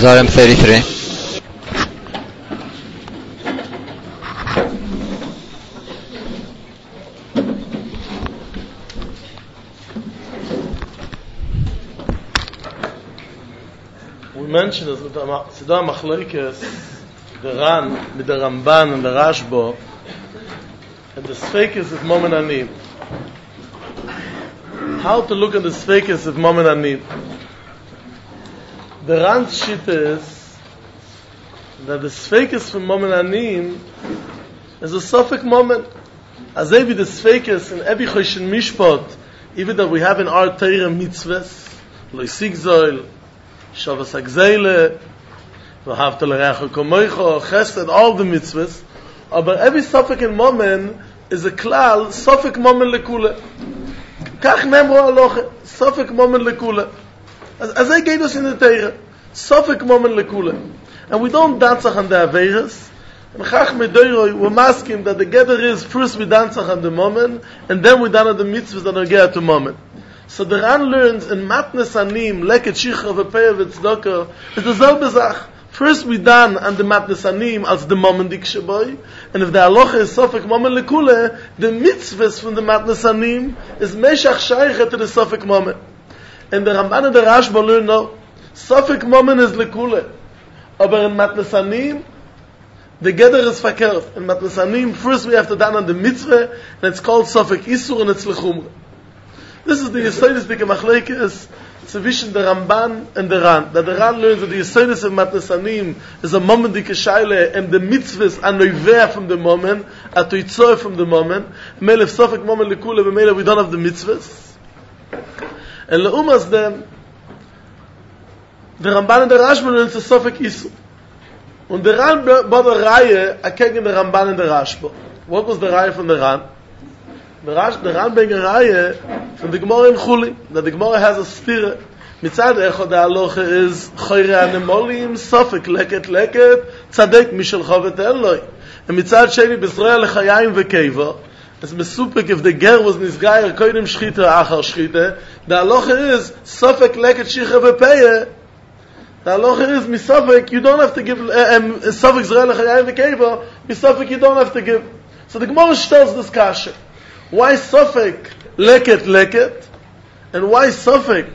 Psalm 33. We mentioned as with the Siddha Machlokes, the Ran, with the Ramban and the Rashba, and the Sfeikis of Momen Anim. How to look at the Sfeikis of Momen Anim. The Ran's shit is that the Sfeikis from Momen Anim is a Sofik moment. As every the Sfeikis in every Choshen Mishpat, even that we have in our Torah mitzvahs, Lo Sigzoil, Shavas Agzeile, V'havta l'reacha kamoicha, Chesed, all the mitzvahs. But every Sofik in Momen is a klal, Sofik Momen lekule. Kach nemro aloche, Sofik Momen lekule. As I gave us in the Torah, Sofik Momen lekule. And we don't dance on the Averas. And Chach Medoiroi, we're masking that the gather is first we dance on the Momen, and then we dance on the mitzvahs that are get to Momen. So the Ran learns in Matnes Anim, Leket Shichra V'Peya V'Tzedakah, it's the selbe Zach. First we done on the Matnes Anim as the Momen Dik Sheboy, and if the Halacha is Sofik Momen Lekule, the mitzvahs from the Matnes Anim is Meshach Shaycha to the Sofik Momen. And the Ramban and the Rashba learn no, Sofik Momen is Lekule. Aber in Matnes Anim, the Geder is verkehrt. In Matnes Anim, first we have to done on the mitzvah, and it's called Sofik Isur and it's Lechumra. This is the Yesodis Dike Machlokes zwischen the Ramban and the Ran. That the Ran learns that the Yesodis of Matnes Anim is a moment Dike Shaila, and the mitzvahs are noivea from the moment, are toitzoy from the moment. Melef Sofik Moment Lekule, Melef we don't have the mitzvahs. And Leumas them, the Ramban and the Rashba learns the Sofik Isur. And the Ran bought a Reihe against the Ramban and the Rashba. What was the Reihe from the Ran? The Ran bring a Reihe from the Gemara in Chuli, that the Gemara has a stira. Mitzad echad the halacha is choyre anemolim, sofik leket, tzadek mishel chovet eloi. And mitzad sheni b'Yisrael lechayim v'keva, it's mesupik if the ger was nisgayer koidim shchita achar shchita, the halacha is sofik leket shicha v'peya. The halacha is misofik, you don't have to give, sofik Yisrael lechayim v'keva, misofik you don't have to give. So the Gemara tells this kasha. Why Sofik leket, and why Sofik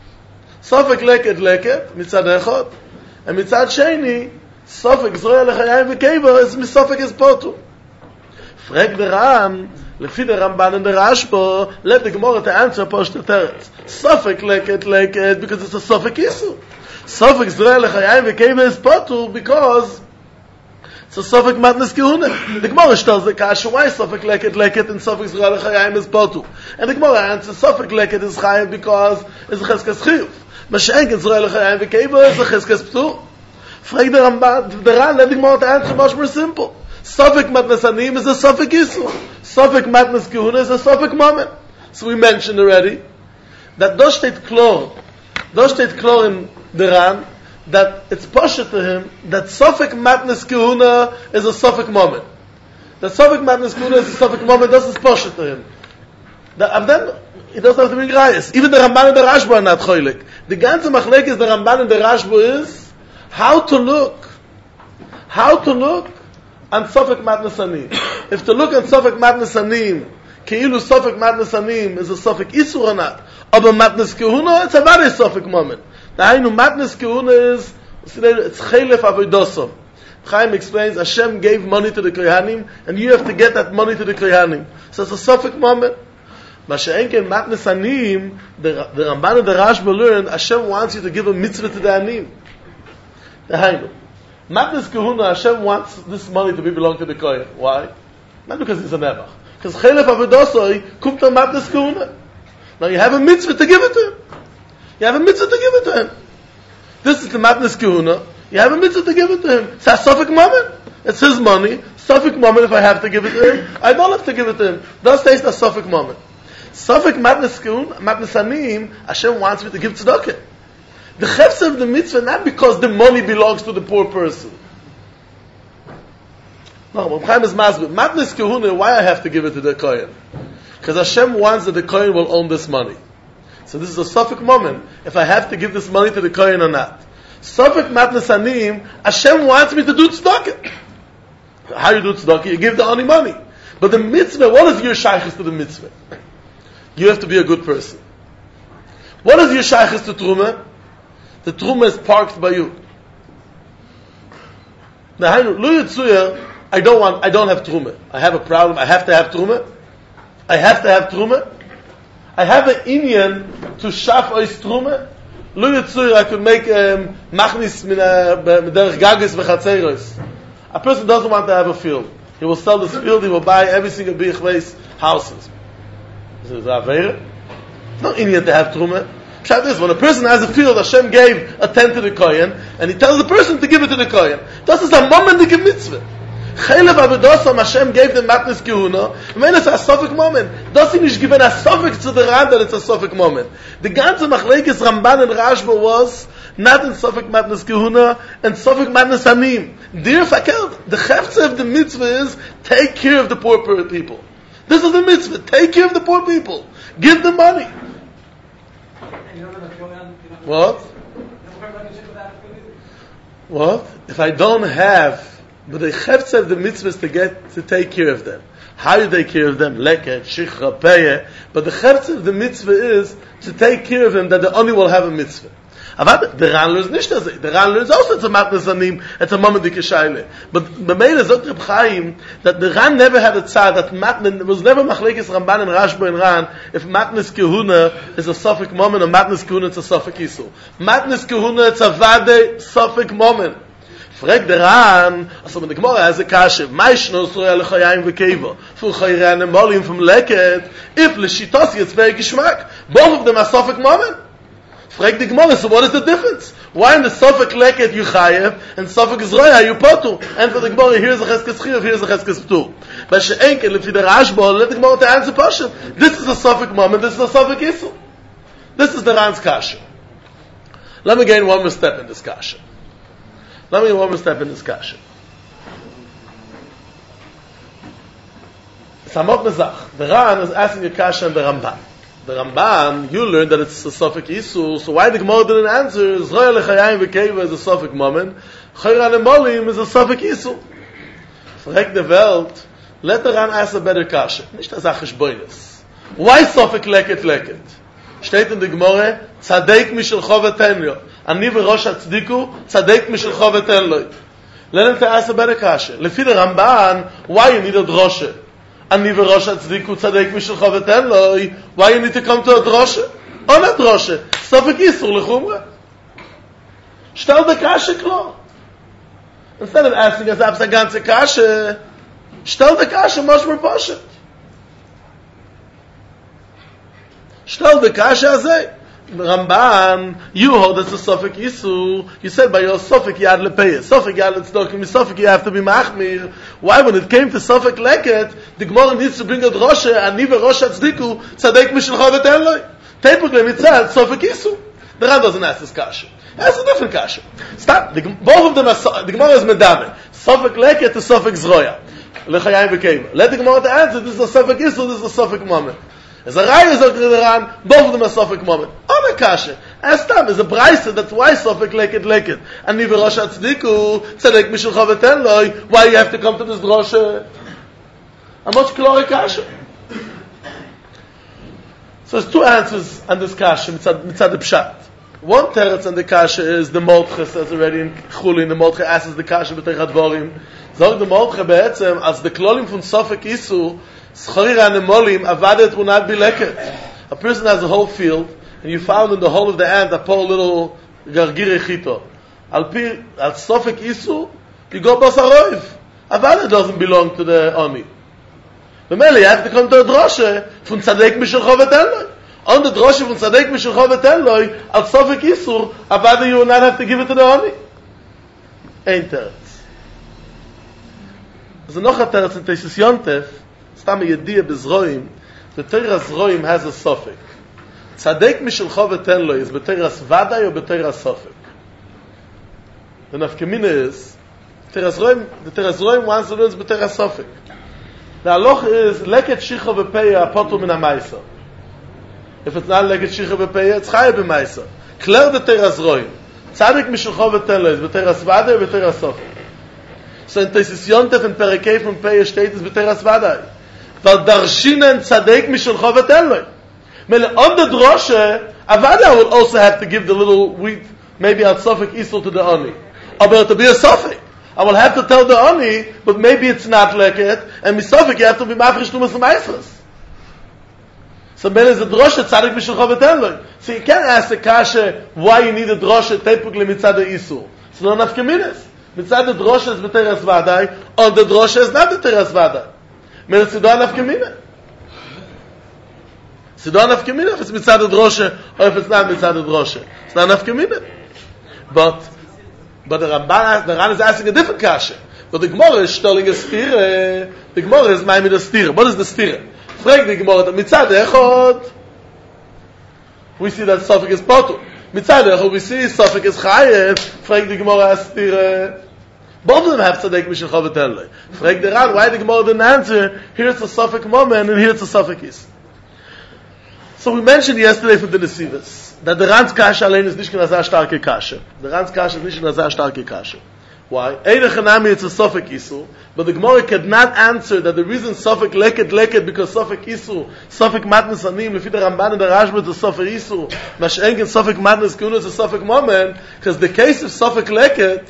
leket, mitzad echad, and mitzad sheni, Sofik Yisrael lechayim v'keva is misofik is potu. Frag the Ran, lefi the Ramban and the Rashba, let the Gemara to answer posh the teretz. Sofik leket, because it's a Sofik Yisur. Sofik Yisrael lechayim v'keva is potu because so Sofik Matnes Kehuna. The Gemara tells the Kasha, why Sofik leket and Sofik Yisrael lechayim is potu? And the Gemara answers, Sofik leket is chayim because it's a cheskes chiyuv. Mashenk Yisrael lechayim v'keva is a cheskes p'tur. Frag the Ramban, the Ran, let the Gemara to answer much more simple. Sofik Matnes Anim is a Sofik Yisur. Sofik Matnes Kehuna is a Sofik Moment. So we mentioned already that does state klor in the Ran, that it's pasha to him that Sofik Matnes Kehuna is a Sofik Moment. That Sofik Matnes Kehuna is a Sofik Moment, this is pasha to him. And then he doesn't have to bring rayas. Even the Ramban and the Rashba are not choilik. The ganze Machlokes the Ramban and the Rashba is how to look on Sofik Matnes Anim. If to look on Sofik Matnes Anim, Keilu Sofik Matnes Anim is a Sofik Isur or not, aber Matnes Kehuna, it's a very Sofik Moment. The Hainu Matnes Kehuna is, it's Chelef Avodosom. Chaim explains, Hashem gave money to the Kohanim, and you have to get that money to the Kohanim. So it's a Sofik moment. Masha'enken Matnes Anim, the Ramban and the Rashba learn, Hashem wants you to give a mitzvah to the Anim. The Hainu. Matnes Kehuna, Hashem wants this money to be belong to the Kohen. Why? Not because he's a Nebach. Because Chelef Avodosoi, Kumta Matnes Kehuna. Now you have a mitzvah to give it to him. You have a mitzvah to give it to him. This is the Matnes Kehuna. You have a mitzvah to give it to him. It's a Sofik Moment. It's his money. Sofik Moment, if I have to give it to him, I don't have to give it to him. Thus stays the Sofik Moment. Sofik Matnes Kehuna, Matnes Anim, Hashem wants me to give tzedakah. The chefs of the mitzvah, not because the money belongs to the poor person. No, Chaim is masbid. Matnes Kehuna, why I have to give it to the Kohen? Because Hashem wants that the Kohen will own this money. So this is a Sofik moment, if I have to give this money to the Kohen or not. Sofek matnas aniyim, Hashem wants me to do tzedakah. How you do tzedakah? You give the ani money. But the mitzvah, what is your shaykhis to the mitzvah? You have to be a good person. What is your shaykhis to truma? The truma is parked by you. Now, I don't have truma. I have a problem. I have to have truma. I have an inyan to shaf ois truma. I could make machnis derech gagis v'chatzeiros. A person doesn't want to have a field. He will sell this field. He will buy every single bichveis houses. Is it Aveira? No inyan to have truma. Pshat is, when a person has a field, Hashem gave a tent to the Kohen, and he tells the person to give it to the Kohen. Das ist a moment of mitzvah. Chaylev Avedosam, Hashem gave them matnas kehuna, and when it's a sofik moment, das ist nicht given a sofik to the Ran, that it's a sofik moment. The ganze Machlekes Ramban and Rashba was not in sofik matnas kehuna, and sofik matnas anim. Dear Fakelt, the chefze of the mitzvah is, take care of the poor people. This is the mitzvah, take care of the poor people. Give them money. What? If I don't have, but the chefs have the mitzvahs to take care of them. How you take care of them? Leket, shichra, peye. But the chefs of the mitzvah is to take care of them that the only will have a mitzvah. Aber the Ran learns nicht das. The Ran learns also it's a matnas anim, it's a moment of shaila. But B'meila Zot Reb Chaim that the Ran never had a tzad, that matnas was never machlekes Ramban and Rashba and Ran if matnas kehuna is a sofik moment or matnas kehuna it's a sofik isu. Matnas kehuna it's a vade sofik moment. Frag the Ran, also when the Gemara has a kasha, Maishno Surah Lechayim V'Keva, for Chayran and Molim from Leket, if L'Shitos it's very gishmak. Both of them are sofik moment. Frag the Gemara, so what is the difference? Why in the Sofek Leket you chayev, and Sofek Zroya you potu? And for the Gemara, here's a Cheskes Chiyav, here's a Cheskes Ptur. But she'enkel, if you the Rashba, let the Gemara to answer Pasha. This is a Sofek moment, this is a Sofek Isu. This is the Ran's Kasha. Let me gain one more step in this Kasha. Samot Mezach. The Ran is asking a Kasha and the Ramban. The Ramban, you learned that it's a Sofek Isu, so why the Gemara didn't answer? Zroya Lechayim V'Keva is a Sofek moment, Chayran and Molim is a Sofek Isu. Frag the Welt, let the Ran ask a better Kasha. Nicht as a Cheshboines. Why Sofek Leket? Steht in the Gemara, Tzadek Mishel Choveten Lo. Ani v'Rosh HaTzdiku, Tzadek Mishel Choveten Lo. Let him to ask a better Kasha. Lefi the Ramban, why you need a droshe? Ani v'Rosh HaTzdiku, Tzadek Mishel Choveten Lo. Why you need to come to a droshe? On a droshe. Sofek Isur L'chumra. Stell the Kasha klar. Instead of asking us abs a ganze Kasha, stell the Kasha much more pashat. Stell the Kasha azay. Ramban, you hold it's a Sofek Isu. You said by your Sofek Yad Lepeyah. Sofek Yad Letzdokim, Sofek you have to be Machmir. Why when it came to Sofek Leket, the Gemara needs to bring a droshe, and Nive Rosh HaTzdiku, Tzadek Mishel Choveten Lo. Typically, it says Sofek Isu. The Ran doesn't ask this Kasha. That's a different Kasha. Stop. Both of them are, the Gemara is Medame. Sofek Leket to Sofek Zroya. Lechayim V'Keva. Let the Gemara to answer, this is a Sofek Isu, this is a Sofek moment. As a Raya is the Ran, both of them are Sofek moment. On a Kasha. As Tam is a Braisa, that's why Sofek Leket. And Nive Rosh HaTzdiku, Tzadek Mishel Choveten Lo, why you have to come to this droshe? A much clearer Kasha. So there's two answers on this Kasha, mitzad the Pshat. One teretz on the Kasha is the Moltche says already in Chulin, the Moltche asks the Kasha b'teich advorim. Zog the Moltche be'etzem, as the klolim from Sofek Isu, Schorira and Molim, avadet will not be leket. A person has a whole field, and you found in the whole of the ant a poor little gargire chito. Al Sofek Isu, you go basaroiv. Avadet doesn't belong to the Oni. The Mele, you have to come to a droshe from Tzadek Mishel Choveten Lo. On the droshe from Tzadek Mishel Choveten Lo, al Sofek Isur, avadet you will not have to give it to the Oni. Ein teretz. There's a noch a teretz in Tesis Yontef, Stam Yediyah Bezroim, the Teras Roim has a Sofek. Tzadek Mishel Choveten Lo is B'Teras Vaday or B'Teras Sofek. The nafkemina is, the Teras Roim wants to learn B'Teras Sofek. The halacha is leket shicha v'peya apotu min ha'maisa. If it's not leket shicha v'peya, it's chayav b'maisa. Clear the teras roim. Tzadik Mishalcho V'Ten is B'teras Vadai or B'teras Sofik? So in Tesis Yontef and Perekei from Pei steht is B'teras Vadai. Weil Darshinen Tzadik Mishalcho V'Ten on the droshe, Avada will also have to give the little wheat, maybe al Sofik Isur to the Oni. But to be a Sofik, I will have to tell the Oni, but maybe it's not leket, and Misofik you have to be Mafresh Tumas Maisras. So Ben is a droshe Tzadik Mishalcho V'Ten. So you can't ask the kasha why you need a droshe Tepukli Mitzad Isur. It's not enough communis. Mitzad the droshe is B'teras Vadai, or the droshe is not B'teras Vadai. Men it's not enough communis. So don't have community if it's mitzad droshe or if it's not mitzad droshe. It's not enough community. But the Ran is asking a different kasha. But the Gemara is telling a stire. The Gemara is ma'amid a stire. What is the stire? Frag the Gemara that mitzad echod. We see that Sofik is potu. Mitzad echod we see Sofik is chayev. Frag the Gemara as stire. Both of them have tzaddik Mishalcho V'Ten. Frag the Ran why the Gemara didn't answer. Here's the Sofik moment and here's the Sofik is. So we mentioned yesterday for the Nesivas that the Ran's Kasha allein is nicht a starke Kasha. The Ran's Kasha is nicht a starke Kasha. Why? It's a Sofik Isur, but the Gemara could not answer that the reason Sofik leket because Sofik Isur, Sofik Matnes Anim, lefi the Ramban and the Rashba to Sofik Isur, Mashenken Sofik Matnes Kuna is a Sofik Moment, because the case of Sofik leket,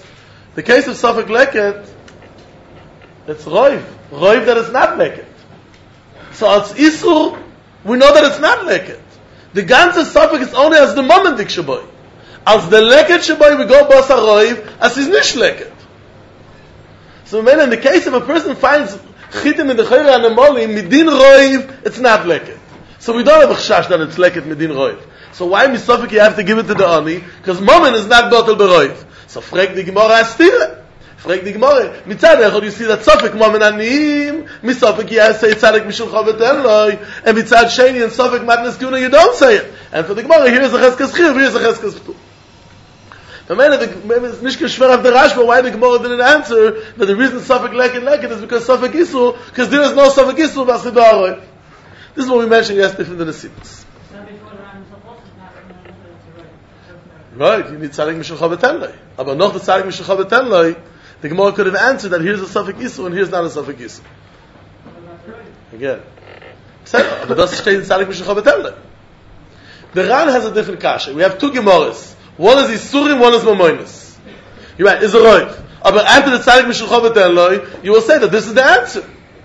it's Roiv that is not leket. So it's Isur. We know that it's not leket. The ganze Sofik is only as the momentik shaboy. As the leket shaboy we go basa roiv, as is nish leket. So when in the case of a person finds chitim in the chayre anemoli, midin roiv, it's not leket. So we don't have a chashash that it's leket midin roiv. So why in Sofik you have to give it to the ani? Because moment is not botel beroiv. So frag the Gemara astire. Frag the Gemara. Mitzad echod you see that Sofik moment anim, misofik you say Tzadik Mishalcho V'Ten Loi, and mitzad sheni and Sofik matnes kuna you don't say it. And for the Gemara here's a cheskas chiv, here's a cheskas ptu. The man is nishke shver of the Rashba why the Gemara didn't answer that the reason Sofik leket is because Sofik Isur, because there is no Sofik Isur v'asidaroi. This is what we mentioned yesterday from the Nesivos. Right, you need Tzadik Mishalcho V'Ten Loi. But not the Tzadik Mishalcho V'Ten Loi. The Gemara could have answered that here's a Sofik Isur and here's not a Sofik Isur. Again. But that's stated in Tzadik Mishalcho V'Ten Loi. The Ran has a different kasha. We have two Gemaras. One is Isurim, one is Mamonis. You're right, is a Roiv. But after the Tzadik Mishalcho V'Ten Loi, you will say that this is the answer.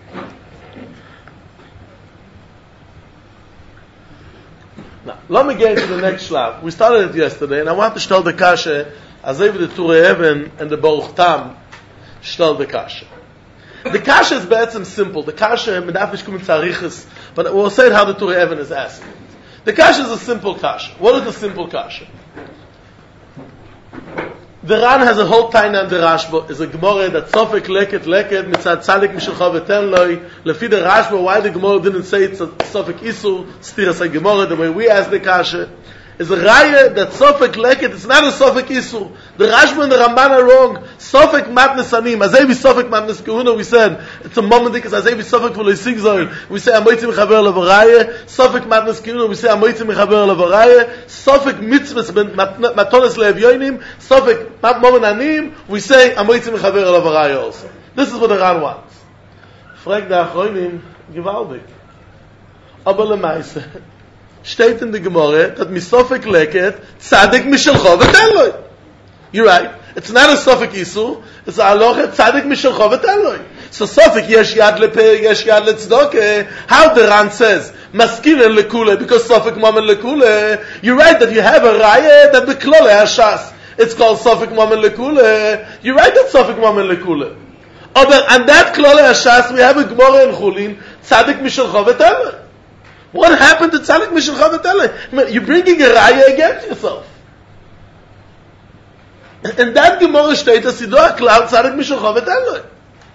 Now, let me get into the next shlav. We started it yesterday, and I want to tell the kasha as if the Turei Even and the Baruch Tam shtel the kasha. The kasha is better simple. The kasha, but we'll say it how the Turei Even is asking. The kasha is a simple kasha. What is the simple kasha? The Ran has a whole taina in the Rashba. Is a Gemara that Sofik leket mitzad Tzadik Mishalcho V'Ten Loi. Lefi the Rashba, why the Gemara didn't say it's a Sofik Isur, stiras a Gemara the way we ask the kasha. Is a raya that Sofik leket, it's not a Sofik Isur. The Rashba and the Ramban are wrong. Sofik matnes anim, azevi Sofik matnes kahuna, we said, it's a moment because azevi Sofik v'lo yisig zoil. We say, amoitzi mechaber levaraya. Sofik matnes kahuna, we say, amoitzi mechaber levaraya. Sofik mitzvahs, matones le'evyoinim. Sofik moment anim, we say, amoitzi mechaber levaraya also. This is what the Ran wants. Frag the achroinim, gewaldig. Aber lemaise, steht in the Gemara that misofik leket Tzadik Mishalcho V'Ten Loi. You're right. It's not a Sofik Isur. It's a halacha Tzadik Mishalcho V'Ten Loi. So Sofik yesh yad lepe, yesh yad letzdoke. How the Ran says maskiren lekule because Sofik momen lekule. You're right that you have a raya that beklole hashas. It's called Sofik momen lekule. You're right that Sofik momen lekule. And that klole hashas we have a Gemara in Chulin Tzadik Mishalcho V'Ten Loi. What happened to Tzadik Mishalcho V'Ten Loi? You're bringing a raya against yourself. And that Gemara states that Sidor HaKlal Tzadik Mishalcho V'Ten Loi.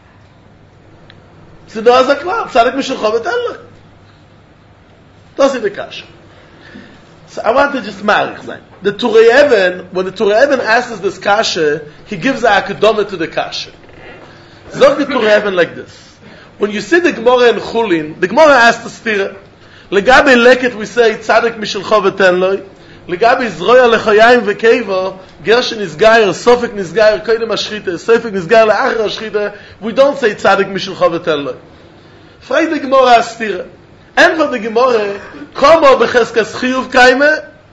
Sidor HaKlal Tzadik Mishalcho V'Ten Loi. That's the kasha. So I want to just mark that. The Turei Even, when the Turei Even asks this kasha, he gives a akadoma to the kasha. Zog the Turei Even like this. When you see the Gemara in Chulin, the Gemara asks the stira. Legabe leket we say Tzadik Mishalcho V'Ten Loi. לגבי זרויה לחיים וקייבה, גרשן נסגר, סופק נסגר, קודם השחיתה, סופק נסגר לאחר השחיתה, we don't say צדיק משלך ותן לו. פרייד הגמורה הסתירה. אין כבר בגמורה, כמו בחזקס חיוב קיימה,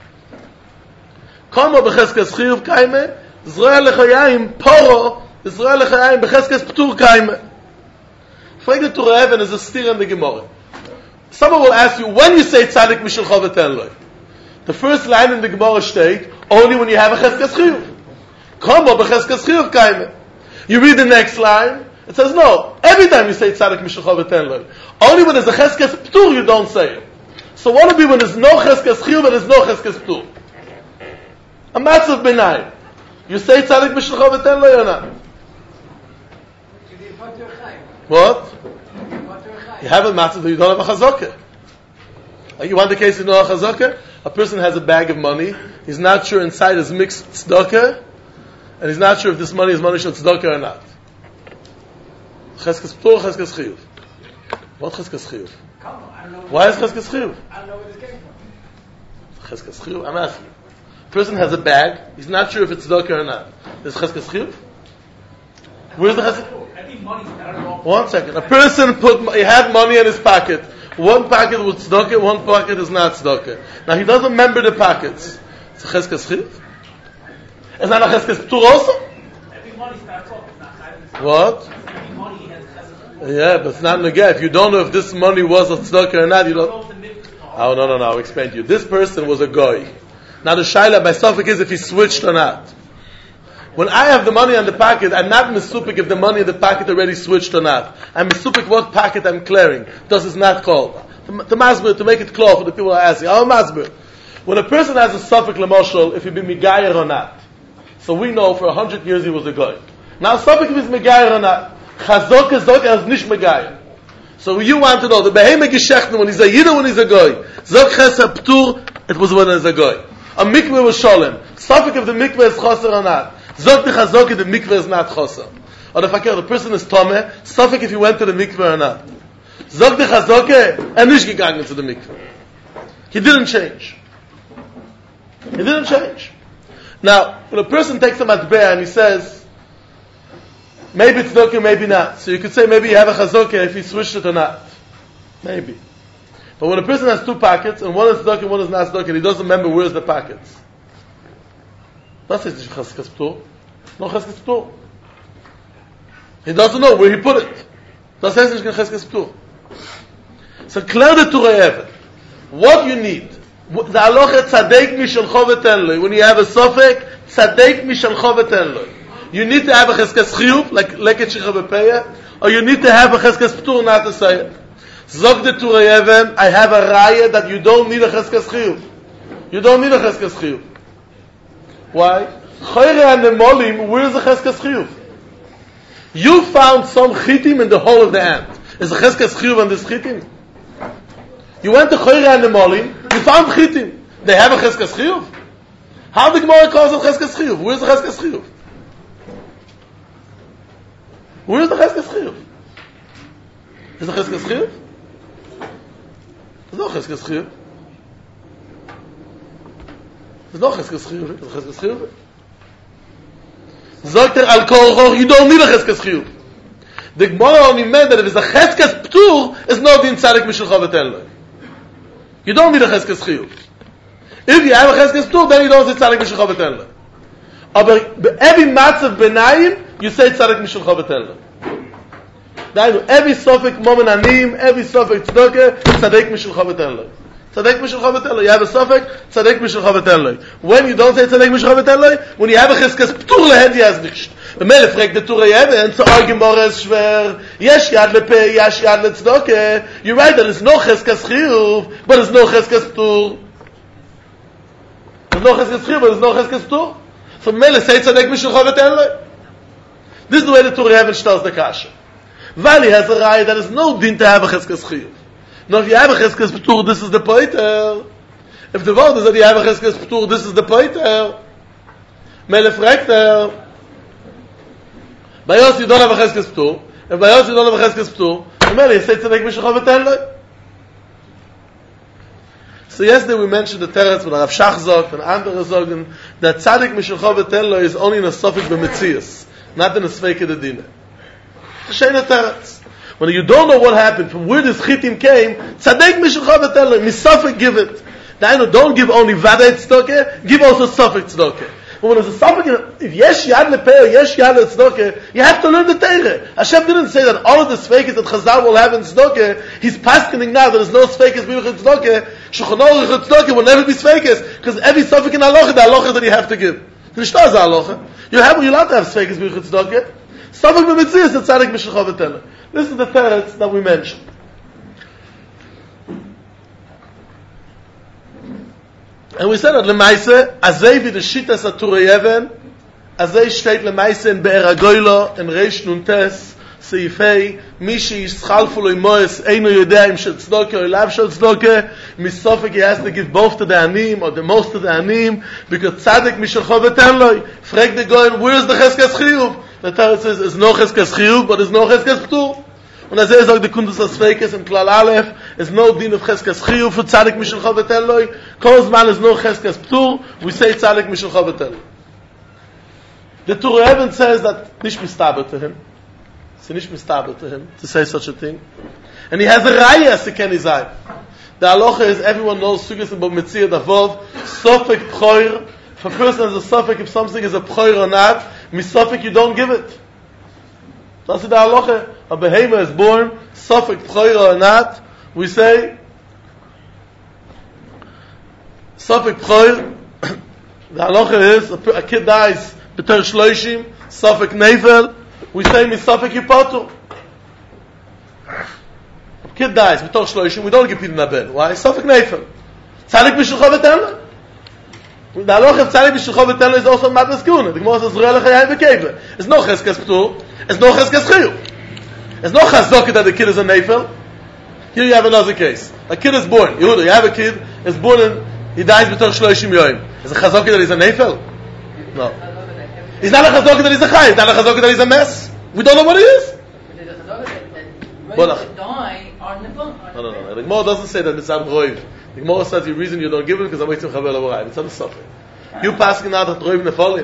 כמו בחזקס חיוב קיימה, זרויה לחיים, פורו, זרויה לחיים, בחזקס פטור קיימה. Freight the Torah and is a steer in the Gemara. Someone will ask you, when you say Tzadik Mishalcha V'ten Lo, the first line in the Gemara state, only when you have a Cheskes Chiyuv. Kama b'Cheskes Chiyuv Kaime. You read the next line, it says no, every time you say Tzadik Mishalcha V'ten Lo. Only when there's a Cheskes P'tur you don't say it. So what will be when there's no Cheskes Chiyuv and there's no Cheskes P'tur? A matzav benayim. You say Tzadik Mishalcha V'ten Lo or not? What? You have a matzah that you don't have a chazakah. You want the case you know a chazakah? A person has a bag of money. He's not sure inside is mixed tzedakah, and he's not sure if this money is money shel tzedakah or not. Cheskes p'tur, cheskes chiyuv. What cheskes chiyuv? Why is cheskes chiyuv? I don't know where this came from. Cheskes chiyuv? I'm asking. A person has a bag. He's not sure if it's tzedakah or not. Is cheskes chiyuv? Where's the cheskes? One second. A person he had money in his pocket. One pocket was tzedakah, one pocket is not tzedakah. Now he doesn't remember the pockets. It's a cheskes chiyuv. Is that a cheskes p'tur also? Every money starts off. It's not chayv. What? Every money has cheskes. Yeah, but it's not negah. If you don't know if this money was a tzedakah or not, you don't. Oh no! I'll explain to you. This person was a goy. Now the shaila by Suffolk is if he switched or not. When I have the money in the pocket, I'm not misupik if the money in the pocket already switched or not. I'm misupik what pocket I'm clearing. Thus it's not called. The masbir, to make it clear for the people who are asking. Oh, masbir. When a person has a suffix lemoshel, if he be migayer or not. So we know for 100 years he was a guy. Now suffix is migayer or not. Chazok is nish migayer. So you want to know, the beheme geshechten, when he's a yiddah, when he's a guy. Zok chesa p'tur, it was when he's a guy. A mikveh was sholem. Suffix if the mikveh is choser or not. Zok the chazok, the mikveh is not choser. Or the fakir, the person is tomeh, suffix if he went to the mikveh or not. Zok the chazok, nish gegangen to the mikveh. He didn't change. He didn't change. Now, when a person takes a matbeh and he says, maybe it's tzedakah, maybe not. So you could say maybe you have a chazokah if he switched it or not. Maybe. But when a person has two pockets, and one is tzedakah and one is not tzedakah, and he doesn't remember where's the pockets. That's it, cheskes p'tur. No cheskes p'tur. He doesn't know where he put it. That's it, cheskes p'tur. So clear the Torah. What you need. The halacha tzadek mishalcho v'ten lo. When you have a sofek, tzadek mishalcho v'ten lo. You need to have a cheskes chiyuv, like leket shicha b'peya, or you need to have a cheskes p'tur not to say it. Zog the Torah Yevem, I have a raya that you don't need a cheskes chiyuv. You don't need a cheskes chiyuv. Why? Choyre and the molim, where's the cheskes chiyuv? You found some chitim in the hole of the ant. Is the cheskes chiyuv on this chitim? You went to Choyre and the molim, you found chitim. They have a cheskes chiyuv? How the Gemara calls it cheskes chiyuv? Where's the cheskes chiyuv? Where's the cheskes chiyuv? Is the cheskes chiyuv? There's no cheskes chiyuv. There's no cheskes chiyuv. There's cheskes chiyuv. Zogt al kol, you don't need a cheskes chiyuv. The Gemara only meant that if it's a cheskes p'tur, it's not the tzadik mishalcha v'ten lo. You don't need a cheskes chiyuv. If you have a cheskes p'tur, then you don't say tzadik mishalcha v'ten lo. But every matzav benayim, you say tzadik mishalcha v'ten lo. Every sofik moment anim, every sofik tzedakah, tzadek mishalcha v'ten lo. Tzadek mishalcha v'ten lo. You have a sofik, tzadek mishalcha v'ten lo. When you don't say tzadek mishalcha v'ten lo, when you have a cheskes p'tur lehed yaz nicht. The Melech fragt the Torah Yevem, so Gemara is schwer. Yesh yad lepe, yesh yad letzedakah. You're right that there's no cheskes chiyuv, but there's no cheskes p'tur. There's no cheskes chiyuv, but there's no cheskes p'tur. So Melech say tzadek mishalcha v'ten lo. This is the way the Torah Yevem stells the kasha. Vali has a raya that is no din to have a cheskes chiyuv. Now if you have a cheskes p'tur, this is the poiter. If the word is that you have a cheskes p'tur, this is the poiter. Melech fragt by us you don't have a cheskes p'tur. If by us you don't have a cheskes p'tur, Melech say tzadek mishalcha v'ten lo. So yesterday we mentioned the teretz with Rav Shachzok and andere sagen that Tzadik Mishalcho V'Tenlo is only in a Sofik B'Metzias, not in a Sveike Dedina. Shayna teretz. When you don't know what happened, from where this chitim came, Tzadik Mishalcho V'Tenlo, Misofik give it. Don't give only Vada Tzedakah, give also Sofik Tzedakah. But when there's a Sofik, if Yesh Yad Lepeah, Yesh Yad Tzedakah, you have to learn the Teireh. Hashem didn't say that all of the Sveikis that Chazal will have in Tzedakah, He's paskening now that there's no Sveikis B'Yuch Tzedakah, Shulchan Aruch Tzedakah will never be Sveikis, because every Sofik in Halacha, the Halacha that you have to give. You're allowed to have Sveikis B'Yuch Tzedakah. Sofik B'Metzias, the Tzadik Mishalcho V'Tenlo. This is the teretz that we mentioned. And we said that Lemaise, Azei vid the Shitas Aturei Even, Azei steht Lemaise in Be'er HaGoylo, in Reish Nuntes, Seifei, Mishi Yischalfu Lo Imoes, Eino Yodea Im Shel Tzedakah, or Ilav Shel Tzedakah, Misofik he has to give both to the Anim, or the most to the Anim, because Tzadik Mishalcho V'Tenlo, Frag the Goyen, where is the Cheskes Chiyuv? The Torah says, there's no Cheskes Chiyuv, but there's no Cheskes Ptur. Und as sagt der Kundus Asfeikes in Klal Aleph, is no din of Cheskes Chiyuv for Tzadik Mishalcho V'Tenlo. Kozman is no Cheskes Ptur, we say Tzadik Mishalcho V'Tenlo. The Torah even says that Nish Mistaber to him. It's Nish Mistaber to him to say such a thing. And he has a raya as he can izay. The halacha is everyone knows Sugas and Metzia Davov, Sofek Pchoir. If a person has a Sofek, if something is a Pchoir or not, Misofek you don't give it. That's the halacha. A behema is born, Sofek Pchoir or not, we say, Sofek Pchoir, the halacha is, a kid dies, B'ter Shloishim, Sofek Neifel, we say, Misofek Yipotu. A kid dies, B'ter Shloishim, we don't give Pidin Aben. Why? Sofek Neifel. Tzadik Mishalcho V'Tenlo. The halacha of Tzadik Mishalcho V'Tenlo is also Matnas Kuna. The Gemara says, Zrei Lechayai V'Keva. It's no Cheskes Ptur, it's no Cheskes Chiyuv. It's no chazokah that the kid is a neifel. Here you have another case. A kid is born. Yehuda, you have a kid, is born and he dies b'toch 30 yoyim. Is it chazokah that he's a neifel? No. He's not a chazokah that he's a chai. He's not a chazokah that he's a mess. We don't know what he is. No. The Gemara doesn't say that mitzad roiv. The Gemara says the reason you don't give it because I'm waiting for chaver l'vorayim. It's not a suffering. You passing out that roiv nefolim.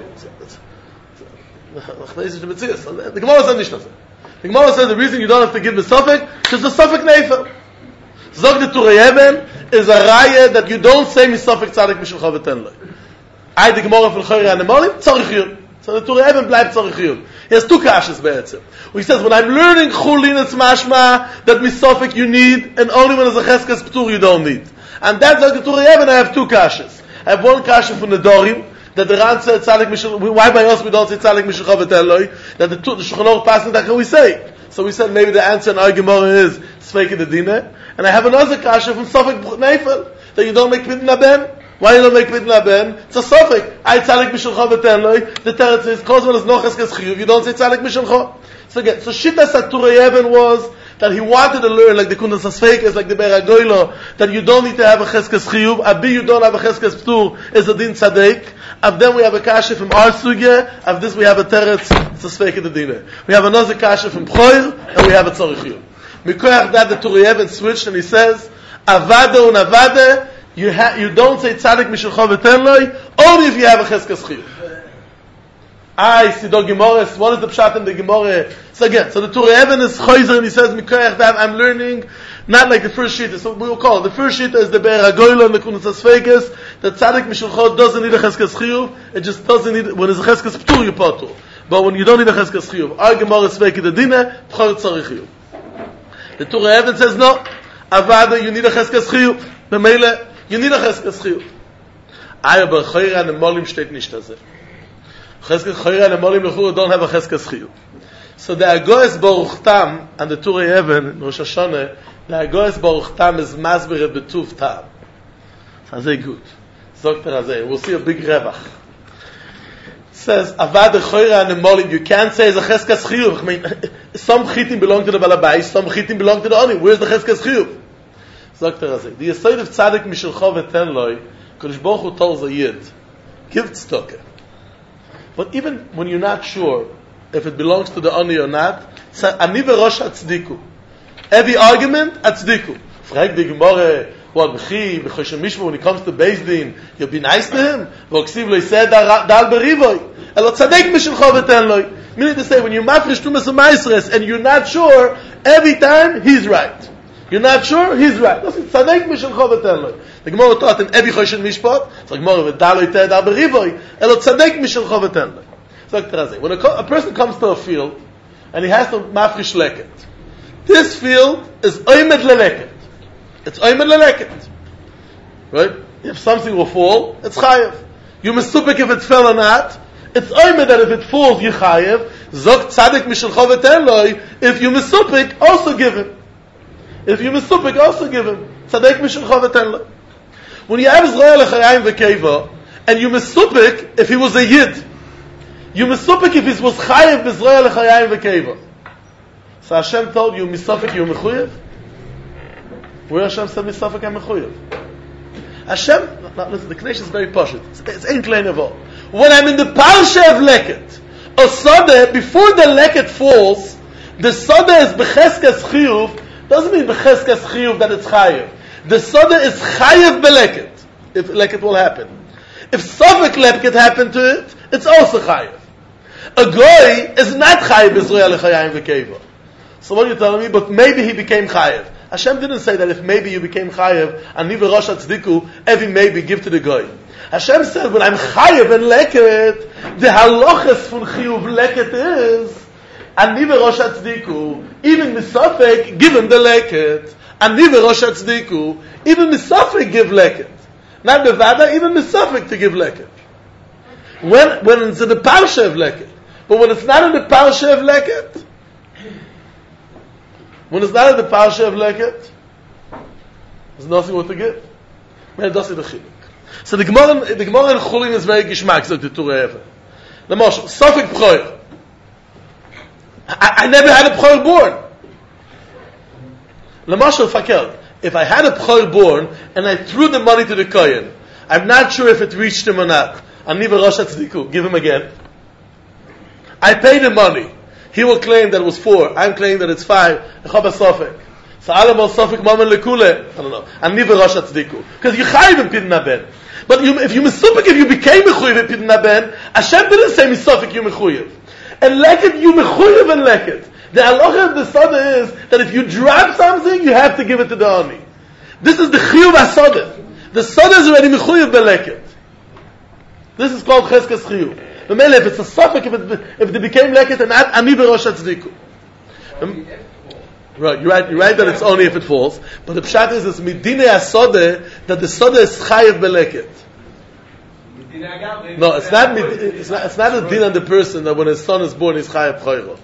The Gemara says nicht das. The Gemara says the reason you don't have to give the Sofek because the Sofek Neifel. Zog the Turei Even is a raya that you don't say Misofek Tzadik Mishalcho V'Tenlo. I the Gemara from Chayre and Emolim Tzarich Yud. So the Turei Even bleibt Tzarich Yud. He has two kashas be'etzim. He says when I'm learning Chulin it's mashma that Misofek you need and only when there's a Cheskes Ptur you don't need. And that's like the Turei Even I have two kashas. I have one kasha from the Dorim that the Ran said Tzadik Mishalcho. Why by us we don't say Tzadik Mishalcho V'Tenlo? That the Shulchan Aruch passing that we say. So we said maybe the answer in our Gemara is Sveike the Dina. And I have another kasha from Sofek Neifel that you don't make Pidin Aben. Why you don't make Pidin Aben? It's a Sofek. I Tzadik Mishalcho V'Tenlo. The teretz is Kozman is no Cheskes Chiyuv. You don't say Tzadik Mishalcho. So again, so Shittas Turei Even was that he wanted to learn like the Kundas Asfeikes, like the Be'er HaGoylo, that you don't need to have a Cheskes Chiyuv. Abi you don't have a Cheskes Ptur is a Din Tzaddik. Of them we have a kasha from our sugya. Of this we have a teretz. It's a Sveike the Dina. We have another kasha from Pchoir, and we have a Tzarich Yud. Mikoyach that the Turei Even switched and he says, Avada unavada, you don't say Tzadik Mishalcho V'Tenlo only if you have a Cheskes Chiyuv. Sido Gemara. What is the pshat in the Gemara? So again, so the Turei Even is Chayzer and he says, Mikoyach that I'm learning not like the first sheet. So we will call it. The first sheet is the Be'er HaGoylo and the Kundas Asfeikes. That Tzadik Mishalcho doesn't need a Cheskes Chiyuv. It just doesn't need, when there's a Cheskes Ptur, you potu. But when you don't need a Cheskes Chiyuv, our Gemara is Sveike the Dina, Pchor Tzarich Chiyuv. The Turei Even says no. Avada, you need a Cheskes Chiyuv. B'meile, you need a Cheskes Chiyuv. Aber Chayre and Emolim steht nicht as it. Chayre and Emolim Lechura don't have a Cheskes Chiyuv. So the Agoes Baruch Tam and the Turei Even in Rosh Hashanah, the Agoes Baruch Tam is Masberet Betuv Tam. That's very good. We'll see a big revach. Says Avad Choira and Emolim. You can't say it's a Cheskes Chiyuv. I mean, some chitim belong to the Balabais, some chitim belong to the Oni. Where's the Cheskes Chiyuv? Sagt Razeh. The Yesod of Tzadik Mishalcho V'Tenlo, Kodesh Baruch Hu tells a Yid, give tzedakah. But even when you're not sure if it belongs to the Oni or not, say Ani v'Rosh Atzdiku. Every argument Atzdiku. Frag the Gemara, what when he comes to Beis Din, you'll be nice to him? V'oksiv lo yiseh dal berivoy. Elo tzadek mishelcho v'ten loy. Meaning to say, when you mafresh tumas u'maisres and you're not sure, every time he's right. You're not sure, he's right. That's it. Tzadek mishelcho v'ten loy. The Gemara taught in Evi Choshen Mishpat, so the Gemara v'dal lo yiseh dal berivoy. Elo tzadek mishelcho v'ten loy. So when a person comes to a field and he has to mafresh leket, this field is oimed leleket. It's oimed leleket. Right? If something will fall, it's chayev. You misupik if it fell or not. It's oimed that if it falls, you chayev. Zok tzadik mishelcho v'ten loy. If you misupik, also give him. If you misupik, also give him. Tzadik mishelcho v'ten loy. When you have Israel lechayim v'keva, and you misupik if he was a yid, you misupik if he was chayev b'Israel lechayim v'keva. So Hashem told you, misupik you mechuyev? Where Hashem said misupik and mechuyev? Hashem, now listen, the Knesh is very posh. It's ain't plain of all. When I'm in the parsha of leket, a soda, before the leket falls, the soda is becheskes chiyuv, doesn't mean becheskes chiyuv that it's chayev. The soda is chayev beleket, if leket will happen. If sofek leket happened to it, it's also chayev. A goy is not chayev Israel lechayim v'keva. So what are you telling me? But maybe he became chayev. Hashem didn't say that if maybe you became chayev, ani v'rosh tzdiku, every maybe give to the goy. Hashem said, when I'm chayev and leket, the halachas from chiyuv leket is, ani v'rosh tzdiku, even misafek, give him the leket. Ani v'rosh tzdiku, even misafek give leket. Not bevada, even misafek to give leket. When it's in the parsha of leket. But when it's not in the parsha of leket, there's nothing what to give. Man, that's the chiluk. So the Gemara in Chulin is very gishmak, so the Torah ever. The Moshe, Sofik B'choyer. I never had a B'choyer born. The Moshe Fakel, if I had a B'choyer born and I threw the money to the Kohen, I'm not sure if it reached him or not. Ani v'rosh tzdiku, give him again. I paid the money. He will claim that it was 4. I'm claiming that it's 5. Echab Sofik. So Alam Sofik Mamen Lekule. I don't know. Ani v'rosh tzdiku. Because you chayiv in Pidin Haben. But if you misupik, if you became mechuyev in Pidin Haben, Hashem didn't say misupik you mechuyev. And leket you mechuyev and leket. The halacha of the sada is that if you drop something, you have to give it to the ani. This is the chiyuv hasoda. The sada is already mechuyev beleket. This is called cheskes chiyuv. If it's a sofik, if it became leket and not ani v'rosh tzdiku. Right, you're right that it's only if it falls. But the pshat is it's midine asode that the soda is chayev beleket. No, it's not a din on the person that when his son is born he's chayev chayro.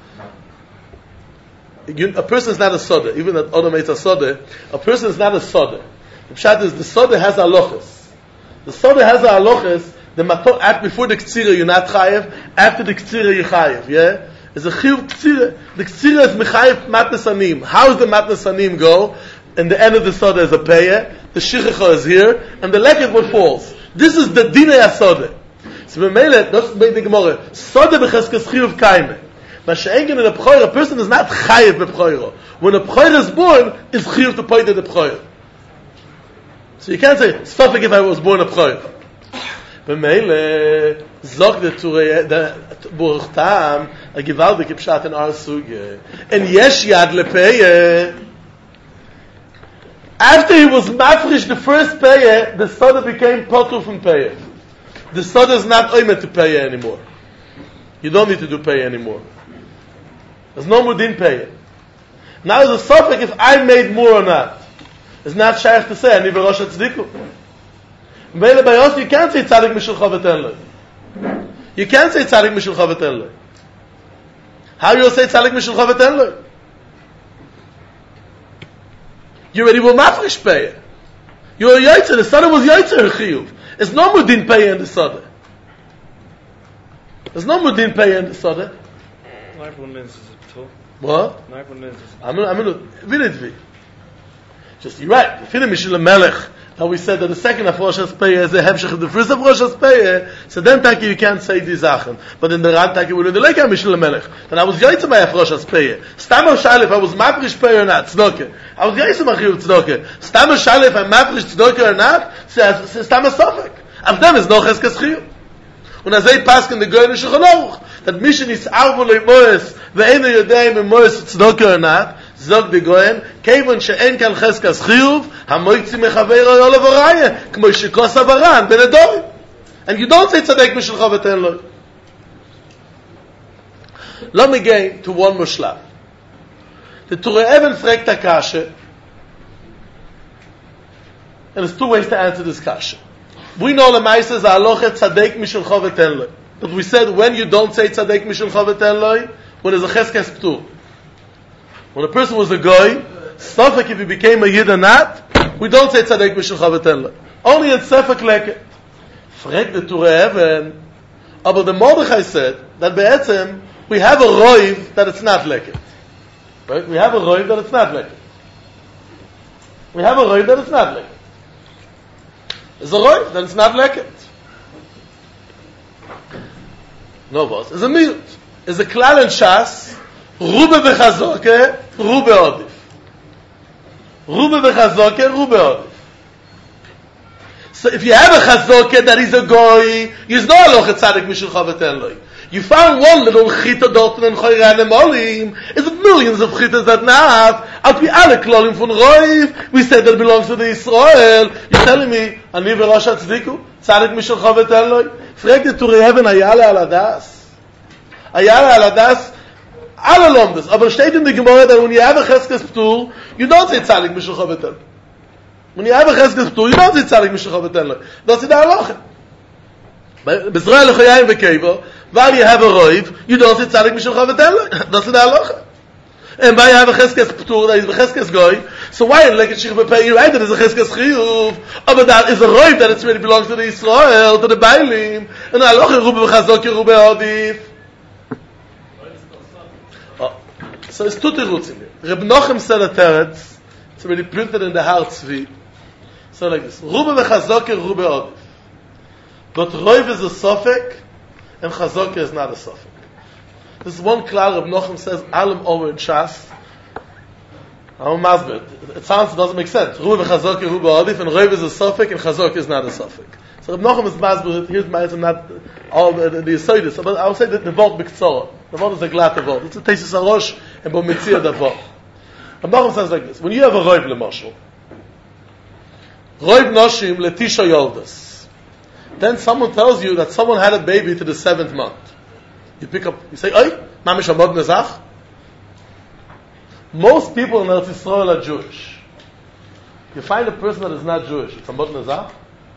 A person is not a soda, even that Odom eats a soda. A person is not a soda. The pshat is the soda has halachas. The soda has halachas. Before the ktsira you're not chayev. After the ktsira you're chayev. Yeah. It's a chiyuv ktsira. The ktsira is mechayev matnas anim. How does the matnas anim go? In the end of the soda is a peyeh. The shichacha is here, and the leket what falls. This is the dinei hasoda. So b'meile, that's the Gemara. Soda b'cheskes chiyuv kaime. Masha'engen in a b'choyer, a person is not chayev b'b'choyer. When a b'choyer is born, is chiyuv to pay the b'choyer. So you can't say sofik if I was born a b'choyer. B'meile, zog the Torah, the Baruch Tam, a gewaldige pshat in our suge. And yesh yad lepeyeh. After he was mafresh the first peyeh, the soda became potur from peyeh. The soda is not oimed to peyeh anymore. You don't need to do peyeh anymore. There's no more din peyeh. Now there's a sofik if I made more or not. It's not shaykh to say, ani v'rosh tzdiku. B'ele bayos, you can't say tzadik mishulcha v'ten lo. You can't say tzadik mishulcha v'ten lo. How you will say tzadik mishulcha v'ten lo? You already will mafresh peyeh. You are yaitzer. The soda was yaitzer chiyuv. There's no more din peyeh in the soda. There's no more din peyeh in the soda. What? I'm going to just you're right. Fina mishul melech And we said that the second of Rosh Hashanah is the Hemshech of the first of Rosh Hashanah, so then Taki you can't say these Sachen. But in the Rand Taki we learned the Lekam Mishel Melech. Then I was Yotzei Ma'af Rosh Hashanah. Stam Shal if I was Mafresh Pei or not, Tzedakah. I was Yotzei Ma'chiv Tzedakah. Stam Shal if I'm Mafresh Tzedakah or not, Stam Sofek. Of them is no Cheskes Chiyuv. Und as they pass in the Goyen Shulchan Aruch, that mission is Arvo Leimoes, ve'eino Yodeim in Moes Tzedakah or not, Zog the Goyen, Kevon she'en kan Cheskes Chiyuv, hamoitzi mechaveiro yolav oraya, kmo shekos avaran, ben adorim. And you don't say tzadek mishulcha v'ten lo. Let me get to one more shlaf. The Torah Even fragt a kasha, and there's two ways to answer this kasha. We know the Maisa is halacha tzadek mishulcha v'ten lo. But we said when you don't say tzadek mishulcha v'ten lo, when there's a cheskes ptur. When a person was a goy, Safek if he became a Yid or not, we don't say tzadek mishulcha v'ten lo. Only in Sefek leket. Frag the Torah Even, but the Mordechai said that be'etzem we have a roiv that it's not leket. Right? We have a roiv that it's not leket. We have a roiv that it's not leket. There's a roiv that it's not leket. No, boss. It's a miut. It's a klal and shas. Rube bechazoke, rube odif. Rube bechazoke, rube odif. So if you have a chazoke that is a goy, there's no halacha tzaddik mishulcha v'ten lo. You found one little chita dorten and choyran and molim. Is it millions of chitas that not? Al pi alle klolim von roiv. We said that belongs to the Israel. You're telling me, ani v'rosh hatzdiku, tzaddik mishulcha v'ten lo? Frag the Torah Even, ayale al adas. Ayale al adas, alle lomdes. Aber steht in the Gemara that when you have a cheskes ptur, you don't say tzaddik mishulcha v'ten lo. When you have a cheskes ptur, you don't say tzaddik mishulcha v'ten lo. That's the halacha. B'Israel l'choyayim v'keivo, while you have a roiv, you don't say tzaddik mishulcha v'ten lo. That's the halacha. And while you have a cheskes ptur, that is a cheskes goy, so why in like a shich b'pei, you write that it's a cheskes chiyuv, but that is a roiv that it really belongs to the Israel, to the Bailim, and halacha rube v'chazok rube odif. So it's two terutzim here. Reb Nochem said a teretz, it's already printed in the Har Tzvi. So like this. Rube v'chazok rube odif. But roiv is a sofek, and chazok is not a sofek. This is one klal Reb Nochem says, alam over in Shas. I'm a masbet. It doesn't make sense. Rube v'chazok rube odif, and roiv is a sofek, and chazok is not a sofek. So Reb Nochem is masbet, here's my answer, not all the Yesodis, but I would say that the Vort B'Ktzora. The Vort is a glatte Vort. It's a Tesis HaRosh, and Bo Mitzia the Vort. Reb Nochem says like this, when you have a roiv l'moshel, roiv noshim letisha yoldas, then someone tells you that someone had a baby to the 7th month. You pick up, you say, Oy, mamish amod nezach? Most people in Eretz Yisrael are Jewish. You find a person that is not Jewish, it's amod nezach?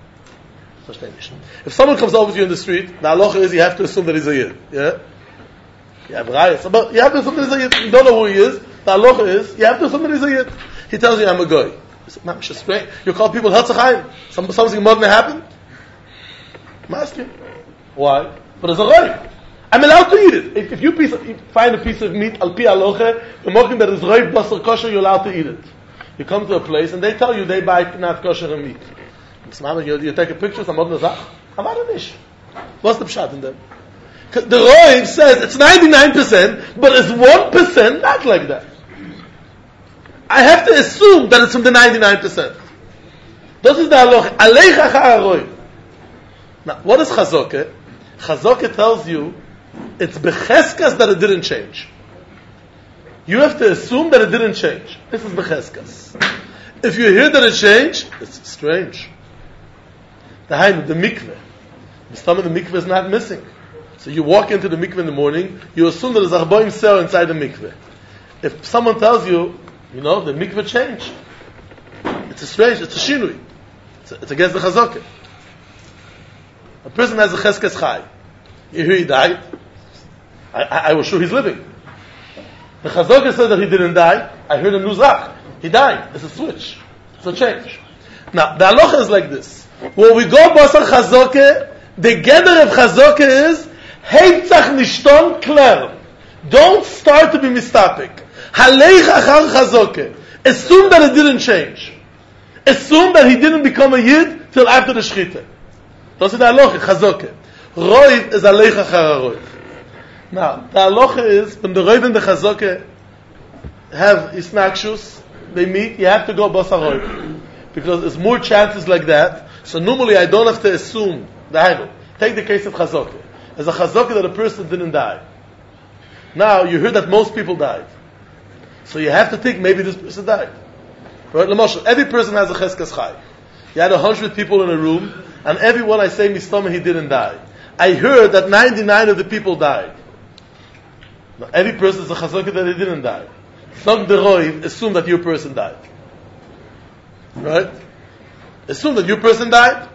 If someone comes over to you in the street, the halacha is you have to assume that he's a Yid. Yeah? You have rayas, but you have to assume that he's a Yid. You don't know who he is. The halacha is you have to assume that he's a Yid. He tells you, I'm a goy. You call people Hatzachayim. Something more than happened? I'm asking. Why? But it's a goy. I'm allowed to eat it. If you find a piece of meat, al pi halacha, the mokim that is roiv basar kosher, you're allowed to eat it. You come to a place and they tell you they buy not kosher meat. You take a picture, some other zach. What's the pshat in them? The roiv says it's 99%, but it's 1% not like that. I have to assume that it's from the 99%. This is the halacha. Aleich achar roiv. Now, what is chazoke? Chazoke tells you it's becheskas that it didn't change. You have to assume that it didn't change. This is becheskas. If you hear that it changed, it's strange. The mikveh. The mikveh is not missing. So you walk into the mikveh in the morning, you assume that there's a arboim seo inside the mikveh. If someone tells you, the mikveh changed, it's a shinui. It's against the chazokah. A person has a cheskes chai. You hear he died. I was sure he's living. The chazokah says that he didn't die. I heard a nuzach. He died. It's a switch. It's a change. Now, the halacha is like this. When we go basar chazoke, the gather of chazoke is heitzach nishton kler. Don't start to be mistapik. Haleich achar chazoke. Assume that it didn't change. assume that he didn't become a Yid till after the Shechita. Das ist der Halacha, Chazoke. Roiv is Alecha Chara Roiv. Now, the Halacha is, when the Roiv and the Chazoke have Isnakshus, they meet, you have to go Basa Roiv. Because there's more chances like that. So normally I don't have to assume the Hainu. Take the case of Chazoke. As a Chazoke that a person didn't die. Now, you heard that most people died. So you have to think maybe this person died. Right? Lamashal, every person has a Cheskas Chai. You had 100 people in a room, and everyone I say Mistama, he didn't die. I heard that 99 of the people died. Now, every person is a Chazoke that he didn't die. Some deroiv assume that your person died. Right? Assume that your person died.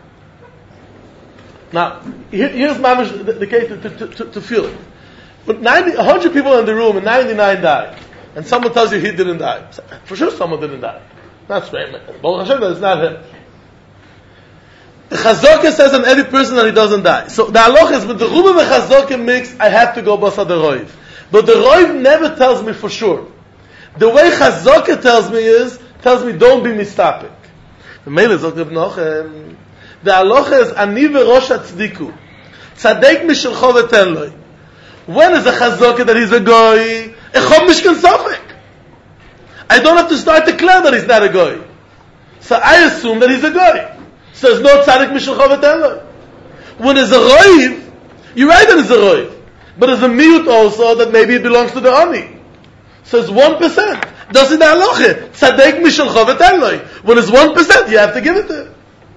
Now, here's mamish the case to feel it. But 100 people in the room and 99 died. And someone tells you he didn't die. For sure someone didn't die. That's right. Baruch Hashem, that is not him. The Chazoke says on every person that he doesn't die. So the halach is with the Ruba and Chazoke mix, I have to go Basa the Roiv. But the Roiv never tells me for sure. The way Chazoke tells me don't be mistapik. The Mele Zok Reb Nochem. The halacha is ani verosh tzdiku. Tzadek mishelcho v'ten loy. When is a Chazoke that he's a goy? Echom mishkan sofek. I don't have to start to declare that he's not a goy. So I assume that he's a goy. So there's no tzadek mishelcho v'ten loy. When there's a roiv, you're right that it's a roiv. But there's a miut also that maybe it belongs to the ani. So it's 1%. Das ist der Halacha. Tzadek mishelcho v'ten loy. When it's 1%, you have to give it to him.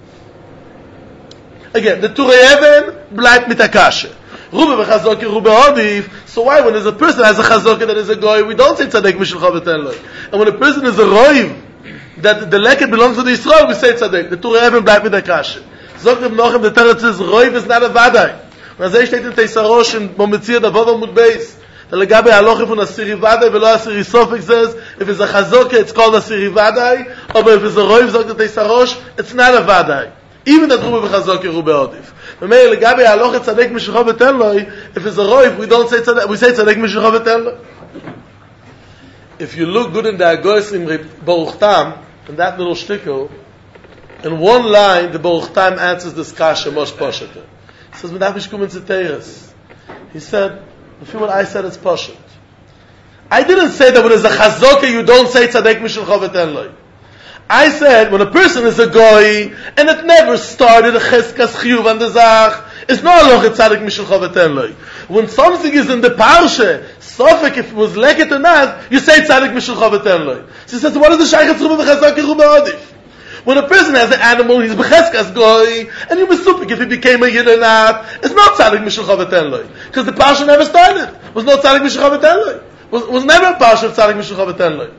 Again, the Turei Even bleibt mit der Kasche. Rube v'chazoke, Rube Odif. So why, when there's a person has a chazoke that is a goy, we don't say tzadek mishelcho v'ten loy. And when a person is a roiv, that the leket belongs to the Yisrael, we say tzadek. The Turei Even bleibt mit der Kasche. Sagt Reb Nochem, the Teretz is roiv is not a vadai. Und as steht in Teisarosh in Bometzir Davov Amud Beis. The legabe halacha from Asiri vadai v'lo Asiri sofek says, if it's a chazoke, it's called Asiri vadai, or if it's a roiv, sagt the Teisarosh, it's not a vadai. Even that Rube v'chazoke, Rube Odif. V'mei legabe halacha tzadek mishelcho v'ten loy, if it's a roiv, we don't say tzadek, we say tzadek mishelcho v'ten loy. If you look good in the Agos in Baruch Tam, in that little shtickle, in one line, the Baruch Tam answers this kasha mosh poshet. He says, "Medach mishkum in tziteiras." He said, "If you what I said, it's poshet." I didn't say that when there's a chazoke, you don't say tzadek mishelcho v'ten loy. I said, when a person is a goy, and it never started a cheskas chiyuv on the zach, it's not a loch tzadek mishelcho v'ten loy. When something is in the parsha, sofek if it was leket or not, you say tzadek mishelcho v'ten loy. So he says, what is the shaykh tzruba v'chazoke Rube Odif? When a person has an animal, he's b'cheskas goy, and you misupik if he became a yid or not, it's not tzadek mishelcho v'ten loy. Because the parsha never started. It was not tzadek mishelcho v'ten loy. It was never a parsha of tzadek mishelcho v'ten loy.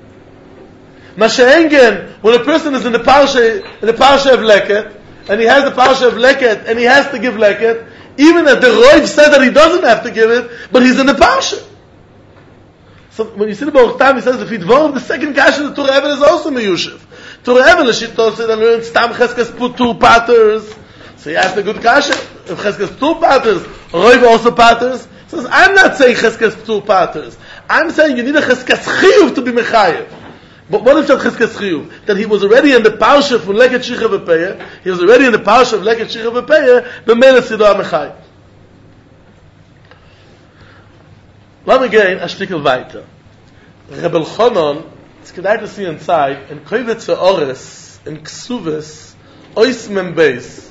Mashengen, when a person is in the parsha of leket, and he has the parsha of leket, and he has to give leket, even if the roiv said that he doesn't have to give it, but he's in the parsha. So when you see the Baruch Tam, he says, if he dvorov the second kasha, the Turei Even is also meyushiv. Turei Even, Lashito said, and learn stam cheskes put two paters. So he asked a good kasha. If cheskes two paters, roiv also paters. He says, I'm not saying cheskes two paters. I'm saying you need a cheskes chiyuv to be mechayev. But what if that cheskes chiyuv? That he was already in the parsha from leket shicha v'peya. He was already in the parsha of leket shicha v'peya. B'mele sido mechayev. Let me gain a shtikel weiter. Rebel Chonon, it's kedai to see inside, in Kovetze Ores, in Ksuves, Ois Membeis.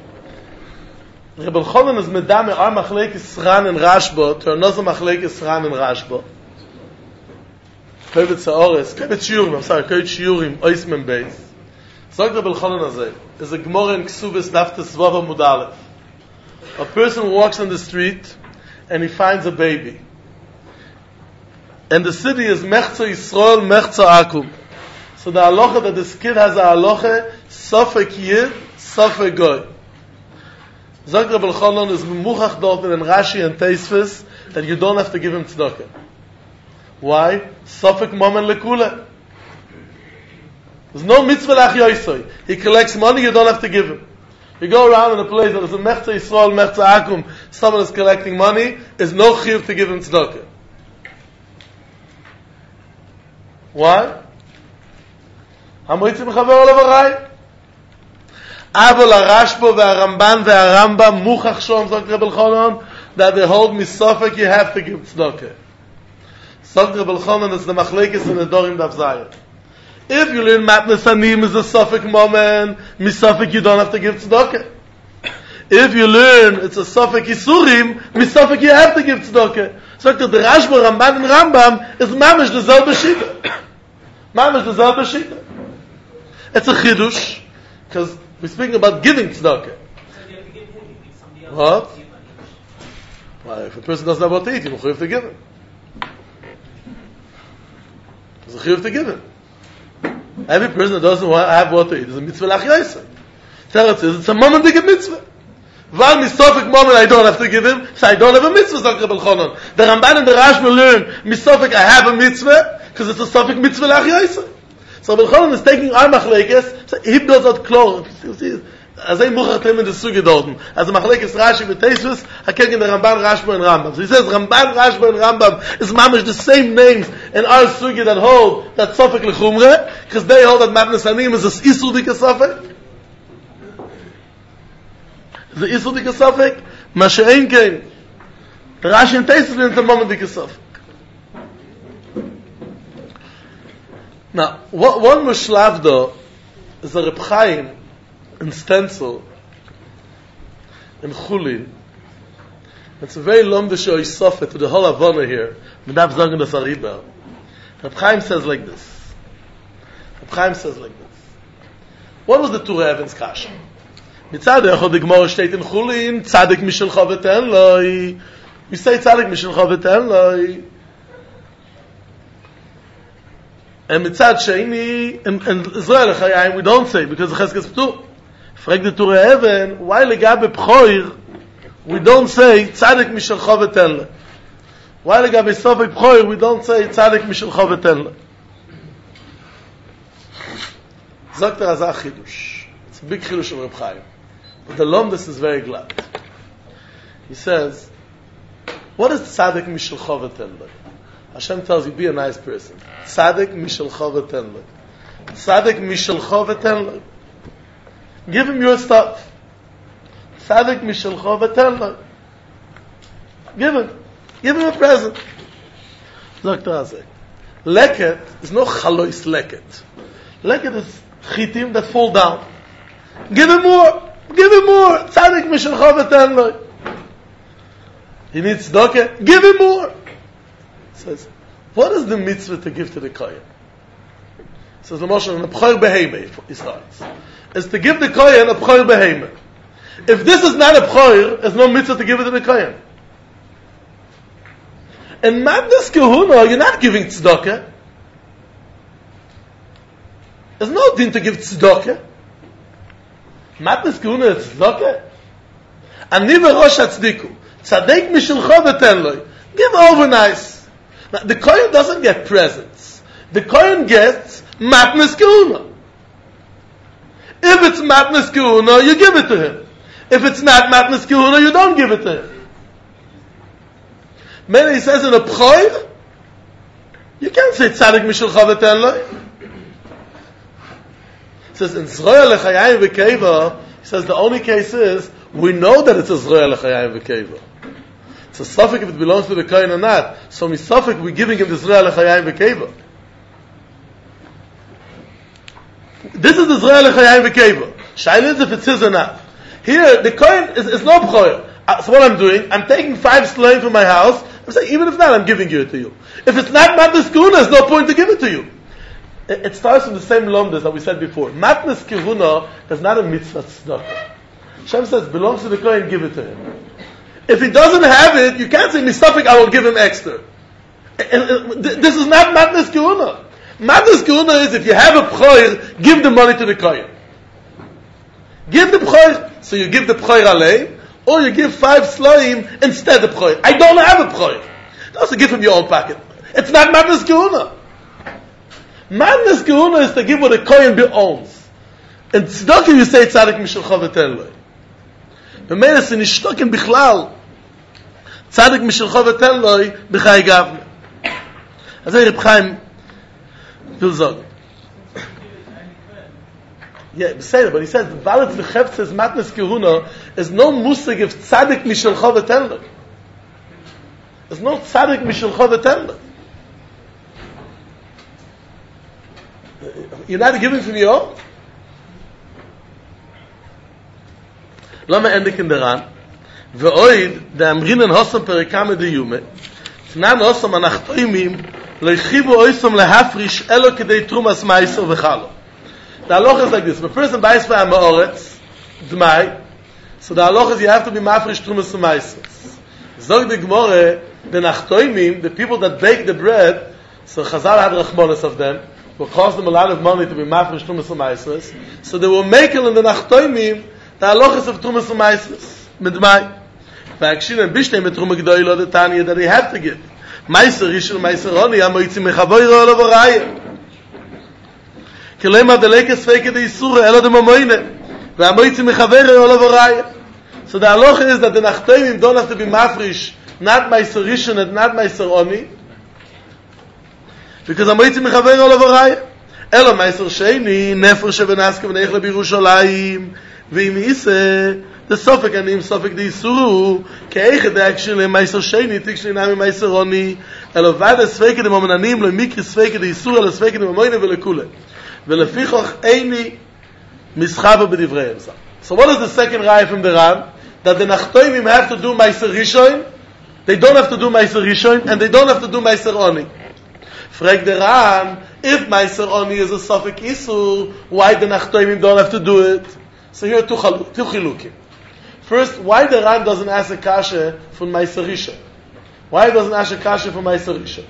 Rebel Chonon is medame ar machlekes Ran and Rashba, to another machlekes Ran and Rashba. Kovetze Ores, Kovetze Yurim, Ois Membeis. Sagt Rebel Chonon azeh, is a Gemara in Ksuves, Naftes Vava Mudalev. A person walks on the street, and he finds a baby. And the city is Mechza Yisrael, Mechza Akum. So the halacha that this kid has a halacha, Sofek Yid, Sofek Goy. Zog Rebel Chonon is Memuchach dort in Rashi and Teisves that you don't have to give him tzedakah. Why? Sofek Momen Lekula. There's no mitzvah lach yoisoi. He collects money, you don't have to give him. You go around in a place that is a Mechza Yisrael, Mechza Akum, someone is collecting money, there's no chiyuv to give him tzedakah. Why? המויצי מחבר עליו הרי. אבל הרשב"א והרמב"ן והרמב"ם מוכח שום, sagt Reb Elchanan, that they hold misafek you have to give tzedakah. Sagt Reb Elchanan is the machlekes in the Dorim Daf Zayin. If you learn matnas anim is a safek moment, misafek you don't have to give tzedakah. If you learn it's a safek isurim, misafek you have to give tzedakah. Sagt the Rashba, Ramban and Rambam is mamish the selbe shita. Mamish the selbe shita. It's a chidush, because we're speaking about giving tzedakah. What? Well, if a person doesn't have what to eat, you have to give him. There's a chiyuv to give him. Every person that doesn't have what to eat is a mitzvah l'achyaisa. Teretz is, it's a moment to give mitzvah. While misofik moment I don't have to give him, so I don't have a mitzvah, sagt Reb Elchanan. The Ramban and the Rashba learn, misofik I have a mitzvah, because it's a sofik mitzvah l'achyaisa. So Reb Elchanan is taking our machlekes, so he builds out klor. As I muchatem in the sugi dorten. As the machlekes Rashi with Teisvus, hakek in the Ramban, Rashba and Rambam. So he says Ramban, Rashba and Rambam is mamish the same names in our sugi that hold that sofik l'chumre, because they hold that matnas anim is a isur dika sofik. The isur dika sofik, ma she'ein kein. The Rashi and Teisvus learn the moment dika sofik. Now, one mushlav though is a Reb Chaim in stencil in Chulin. It's a very long show to the whole Havana here. Reb Chaim says like this. What was the Torah Evan's kasha? Mitzad echad the Gemara steht in Chulin, Tzadik mishel chaveten loi. We say Tzadik mishel chaveten loi. And mitzad sheini in Israel Chayim we don't say because the Cheskes Ptur. Frag the Torah Even why legabe Pchoir we don't say Tzadik mishel chaveten loi. Why legabe Sofek Pchoir we don't say Tzadik mishel chaveten loi. Sagt Azah Chidush. It's a big Chidush of Reb Chaim. But the Lomdus is very glad. He says, what is Tzadik mishel chaveten loi? Hashem tells you, be a nice person. Tzadik mishel chaveten loi. Tzadik mishel chaveten loi. Give him your stuff. Tzadik mishel chaveten loi. Give him a present. Dr. Azek. Leket is no chalois leket. Leket is chitim that fall down. Give him more. Tzadik mishel chaveten loi. He needs tzedakah. Give him more. Says, what is the mitzvah to give to the kohen? Says the Moshe, a b'chor behemah, he starts. Is to give the kohen a b'chor behemah. If this is not a b'chor, there's no mitzvah to give it to the kohen. In Matnas Kehuna, you're not giving tzedakah. There's no din to give tzedakah. Matnas Kehuna is tzedakah. Ani v'rosh hatzdiku. Tzadek mishel chaveten loi. Give over nice. Now, the Kohen doesn't get presents. The Kohen gets Matnas Kehuna. If it's Matnas Kehuna, you give it to him. If it's not Matnas Kehuna, you don't give it to him. Many he says in a Pchoir, you can't say Tzadik Mishel Chaveten Loi. He says in Zroya Lechayayim V'Keiva, he says the only case is, we know that it's a Zroya Lechayayim V'Keiva. It's a suffix if it belongs to the Kohen or not. So misafik we're giving him the Zraya L'Chayayim V'Keiva. This is the Zraya L'Chayayim V'Keiva. Shaila is if it's his or not. Here, the Kohen is no B'choyer. So what I'm doing, I'm taking 5 slaves from my house, I'm saying, even if not, I'm giving it to you. If it's not Matnas Kehuna, there's no point to give it to you. It starts from the same lomdas that we said before. Matnas Kehuna is not a mitzvah tzedakah. Hashem says, belongs to the Kohen, give it to him. If he doesn't have it, you can't say, Misafik, I will give him extra. This is not Matnas Kehuna. Matnas Kehuna is, if you have a B'choyer, give the money to the Kohen. Give the B'choyer. So you give the B'choyer alei, or you give 5 slaim instead of B'choyer. I don't have a B'choyer. Also give him your own pocket. It's not Matnas Kehuna. Matnas Kehuna is to give what the Kohen owns. In Tzedakah you say, Tzadik Mishel Chaveten Loi. B'meres in Ishtokin Bichlal, Tzadik mishel chaveten loi b'chai gavne. Also Reb Chaim will sagen. Yeah, say that, but he says, Valet v'cheftzes matnes kehuna is no musig of tzaddik mishelcha v'tenler. There's no tzaddik mishelcha v'tenler. You're not giving from your own. Lama endik in der Ran. Ve'oid, da amrinen hossam perikame de yume. Tnan hossam anachtoimim, lo yichivu oisom lehafrish elo kedei trumas maiso v'chalo. The halacha is like this. If a person buys for a ma'oretz, d'mai, so the halacha is you have to be mafrish trumas maisos. Zog the Gemara, the nachtoimim, the people that bake the bread, so Chazal had rachmones of them, will cost them a lot of money to be mafresh trumas ma'asos. So they will make it in the nachtoimim the halachas of trumas ma'asos midmai. V'akshin and bishnei metruma gdoilo the tanya that they have to give. Ma'aser rishon ma'aser oni amoitzim mechavoiro olo v'raya. Kelema delekes feke de isura elo de mamoine. V'amoitzim mechavoiro olo v'raya. So the halacha is that the nachtoimim don't have to be mafresh, not ma'aser rishon and not ma'aser oni. Because amoitzim mechaver olo v'raya. Elo meiser sheni, nefer shebenaske v'neich lebirushalayim, v'im ise, the sofek anim, sofek de isuru, ke'echet de'akshile meiser sheni, tikshli nami meiser oni, elo vada sveke de momenanim, lo mikri sveke de isuru, elo sveke de momoine v'lekule. V'lefichoch eini mischava b'divrei. So what is the second raya from the Ran? That the nachtoimim have to do meiser rishon, they don't have to do meiser rishon, and they don't have to do meiser oni. Frag the Ran, if Meiser Oni is a Sofek Isur, why the Nachtoimim don't have to do it? So here are two chilukim. First, why the Ran doesn't ask a kasha from Meiser Rishon? Why doesn't ask a kasha from Meiser Rishon?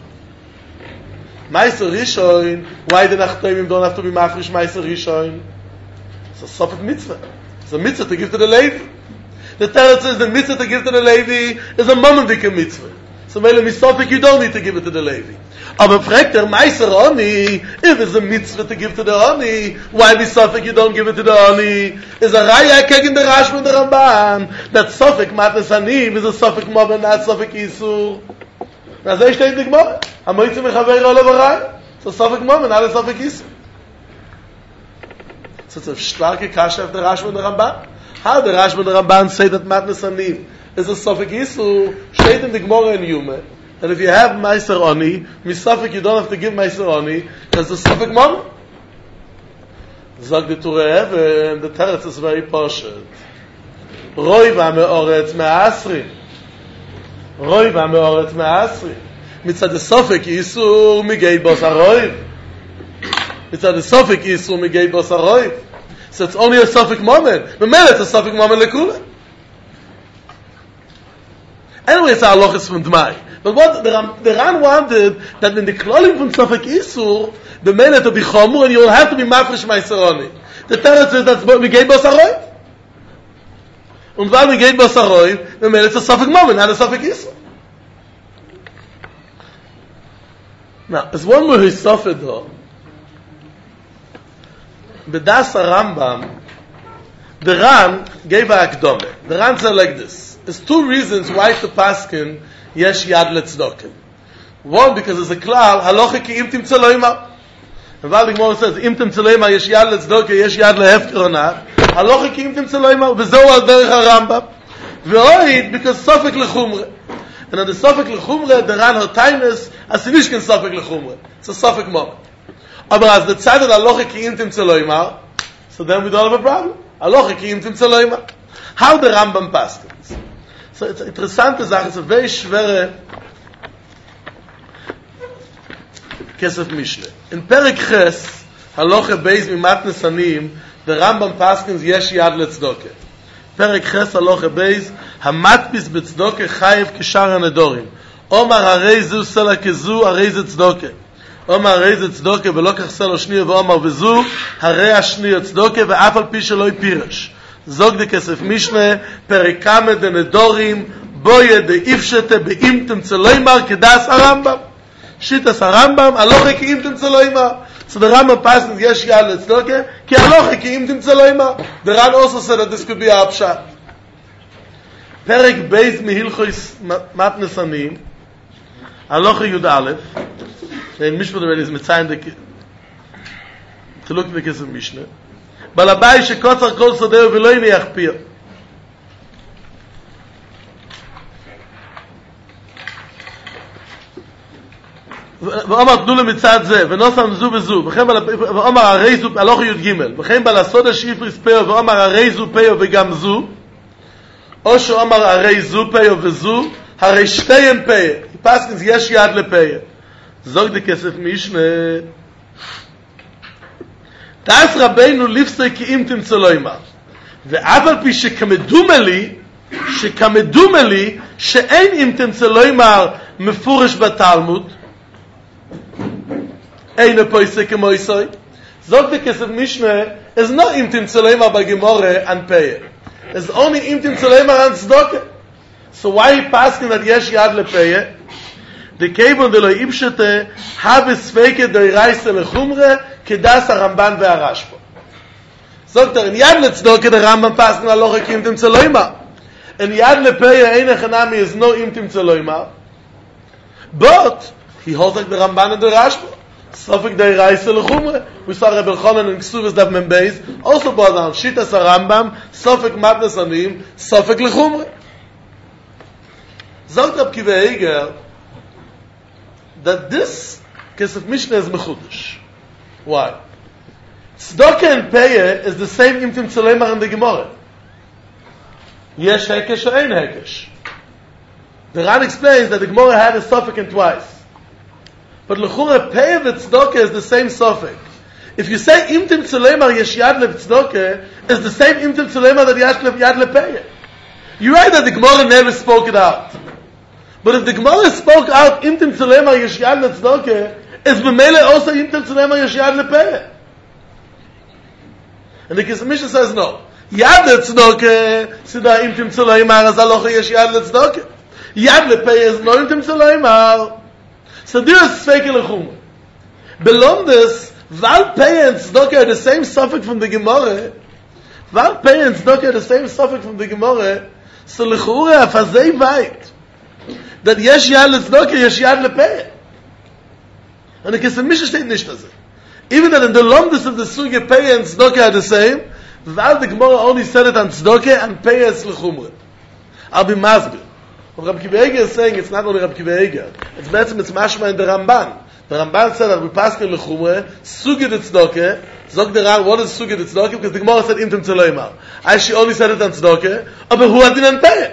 Meiser Rishon, why the Nachtoimim don't have to be Mafrish Meiser Rishon? It's a Sofek Mitzvah. It's a mitzvah to give to the Levi. The Torah says the mitzvah to give to the Levi is a Mamandika mitzvah. So Mele Misofik, you don't need to give it to the Levi. Aber fragt der Meiser Oni, if it's a mitzvah to give to the Oni, why Misofik you don't give it to the Oni? Is a raya gegen der Rashba and the Ramban, that Sofik Matas Anim is a Sofik Moben, not Sofik Isur. Now so steht die Gemara. Amoitzim mechaver olo v'raya. So Sofik Moben, not a Sofik Isur. So it's a starke kasha of the Rashba and the Ramban. How the Rashba and the Ramban say that Matas Anim is a Sofik Isur, steht in the Gemara in Yume, that if you have Meiser Oni, Misafik you don't have to give Meiser Oni, because the Sofik Mom. Zog the Tureh, and the Teretz is very poshut. Roi v'ameoretz me'asri. Roi v'ameoretz me'asri. Mitzad the Sofik Isur migei bos haroiv. Mitzad the Sofik Isur migei bos haroiv. So it's only a Sofik moment. Memele it's a Sofik moment lekula. Anyway, it's our halachas from Dmai. But what the Ran wanted, that in the klolim from Sofek Isur, the men to be chomur, and you will have to be mafresh meiser oni. The Torah says that's what we gave Basaroiv. And while we gave Basaroiv, the men it's a Sofek moment, not a Sofek Isur. Now, there's one more who's suffered though. B'das Rambam, the Ran gave a akdome. The Ran said like this. There's two reasons why to paskin yesh yad letzdokim. One, because there's a klal halacha ki im timtze lo ima. And while the Gemara says im timtze lo ima yesh yad letzdokim yesh yad lehefkerona, halacha ki im timtze lo ima v'zeu al derech harambam. V'oid because sofek lechumre. And on the sofek lechumre the Ran hotaimes as he nishken sofek lechumre. It's a sofek moment. Aber as the tzad of halacha ki im timtze lo ima, so then we don't have a problem. Halacha ki im timtze lo ima. How the Rambam paskins? So it's an interessante Sache, it's a very schwere Kesef Mishnah. In Perek Ches, Halacha Beis Mimatnes Anim, the Rambam paskins yesh yad letzdoke. Perek Ches Halacha Beis, Hamatbis betzdoke chayev kishar hanedorim. Omar harei zu sela kezu harei ze tzdoke. Omar harei ze tzdoke velo kach selo shniya v'omar v'zu harei ashniya tzdoke ve'af al pi shelo yipiresh. Zog de Kesef Mishnah, perikame de nedorim, boye de ifshete beimtem tzeloimar kedas Arambam. Shitas Arambam, aloche ki imtem tzeloimar. So the Rambam passes yesh yad letzdoke, ki aloche ki imtem tzeloimar. The Ran also said that this could be a pshat. Perek beis mihilchois matnes anim, aloche yud aleph, in Mishpat already is mitzayin to look at the Kesef Mishnah. בלבי שקוצר כל סודהו ולא יניח פיר. ואומר תנו למצד זה, ונוסם זו וזו, ואומר הרי זו, הלוך י' ג', וכן בלסוד השיפריס פאו, ואומר הרי זו פאו וגם זו, או שאומר הרי זו פאו וזו, הרי שתיהם פאו, פסקינס יש יד לפאו. זוג די כסף מישנה, תעש רבינו לפסי כי אם תמצא לא אמר, ואף על פי שכמדומה לי, שאין אם תמצא לא אמר מפורש בתלמוד, אין הפויסה כמו יסוי. זוג די כסף מישנה, is not אם תמצא לא אמר בגמורה and pay. It's only אם תמצא לא אמר and tzedakah. So why he paskin that יש יד לפaya? The kevon de lo ibshete have sveike de reise lechumre kedas הרמב"ן והרשב"א. Sagt in yad letzedakah the Rambam paskin aloch im timtza lo imar. In yad lepaya ein echanami is no im timtza lo imar. But he holds like the Ramban and the Rashba. Sofik de reise lechumre. We saw Rebbe Elchanan in Ksuvas Daf Mem Beis also brought down Shitas Rambam Sofik matnas anim Sofik lechumre. Sagt Reb Kiva Eiger that this Kesef Mishnah is mechudesh. Why? Tzedakah and Peyah is the same imtim tzolemar in the Gemara. Yesh hekesh or ein hekesh. The Ran explains that the Gemara had a suffix twice. But l'chura Peyah and Tzedakah is the same suffix. If you say imtim tzolemar yesh yad le'Tzedakah, is the same imtim tzolemar that yesh yad le'Peyah. You're right that the Gemara never spoke it out. But if the Gemara spoke out imtim tzolemar yesh yad le'Tzedakah, is b'mele also imtim tzolemar yesh yad le'Peyah. And the Kesef Mishnah says no. Yad le'Tzedakah, sida imtim tzolemar as aloch yesh yad le'Tzedakah. Yad le'Peyah is no imtim tzolemar. So there is Sveike lechumre. Belong this, Val Peyah and Tzedakah are the same suffix from the Gemara. Val Peyah and Tzedakah are the same suffix from the Gemara. So lechumre afazei vayit. That yesh yad le'Tzedakah, yesh yad le'Peyah. And the Kesef Mishnah steht nicht das. Even that in the lomdus of the Suge, Peyah and Tzedakah are the same, Val the Gemara only said it on Tzedakah and Peyah is lechumre. I'll be masbir. What Reb Kiva Eiger is saying, it's not only Reb Kiva Eiger. It's mashma in the Ramban. The Ramban said that we pass the lechumre, Suge the Tzedakah, Zog the Ran, what is Suge the Tzedakah? Because the Gemara said imtim tzoleimar. She only said it on Tzedakah, but who had an Peyah?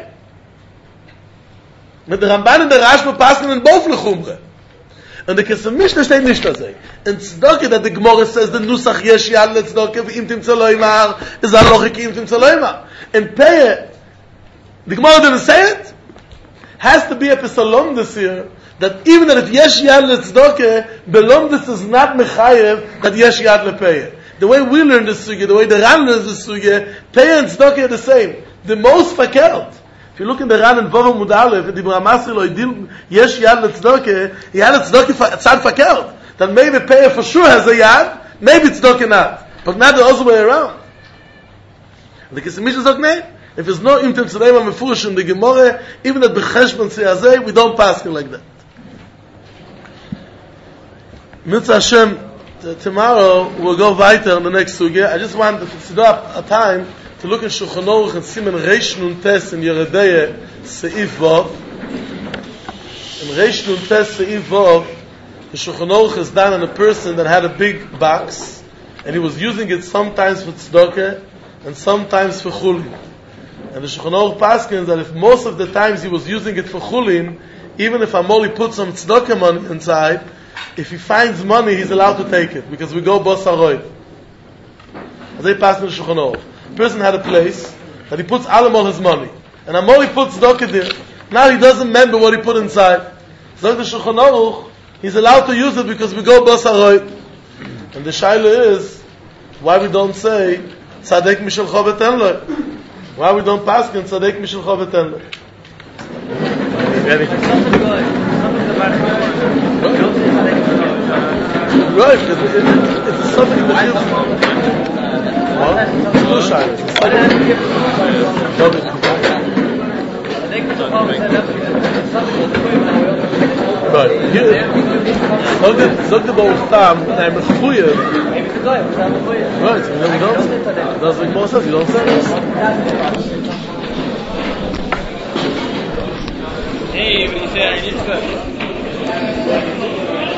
But the Ramban and the Rashba passen in both lechumre. And the Kesef Mishnah steht nicht das. In Tzedakah that the Gemara says the Nusach yesh yad le'Tzedakah v'imtim tzoleimar is alochik imtim tzoleimar. In Peyah, the Gemara didn't say it. Has to be a pesalom this year that even that if yesh yad le'Tzedakah, belom this is not mechayev that yesh yad le'Peyah. The way we learn this sugya, the way the Ran learns this sugya, Peyah and Tzedakah are the same. The most fakert. If you look in the Ran and Vova Mudalev, and the Bramasri lo idil yesh yad le'Tzedakah, yad le'Tzedakah tzad fakert. That maybe Peyah for sure has a yad, maybe Tzedakah not, but not the other way around. The Kesef Mishnah sagt nein. If there's no imtim tzoleimar mefurish in the Gemara, even at becheshbon siyazeh, we don't pass it like that. Mitzvah Hashem, tomorrow we'll go weiter in the next sugya. I just want to sit up a time to look at Shulchan Aruch and Siman Reish Nun Tes in Yeridea Seif Vav. In Reish Nun Tes Seif Vav, the Shulchan Aruch is done on a person that had a big box, and he was using it sometimes for tzedakah and sometimes for chulin. And the Shulchan Aruch paskins that if most of the times he was using it for chulin, even if Amoli put some tzedakah money inside, if he finds money, he's allowed to take it, because we go bosaroid. As they pass in the Shulchan Aruch. The person had a place that he puts all his money, and Amoli puts tzedakah there. Now he doesn't remember what he put inside. So the Shulchan Aruch, he's allowed to use it because we go bosaroid. And the shaila is why we don't say tzadek mishel chovet en lo. Why we don't pass in tzadek mishel chovet en lo? Right, it's something that is two shaylas. Right. Zog the Baruch Tam, I'm a Right, so we don't. That's like Moses says, you don't say this. Hey, what do you say? I need to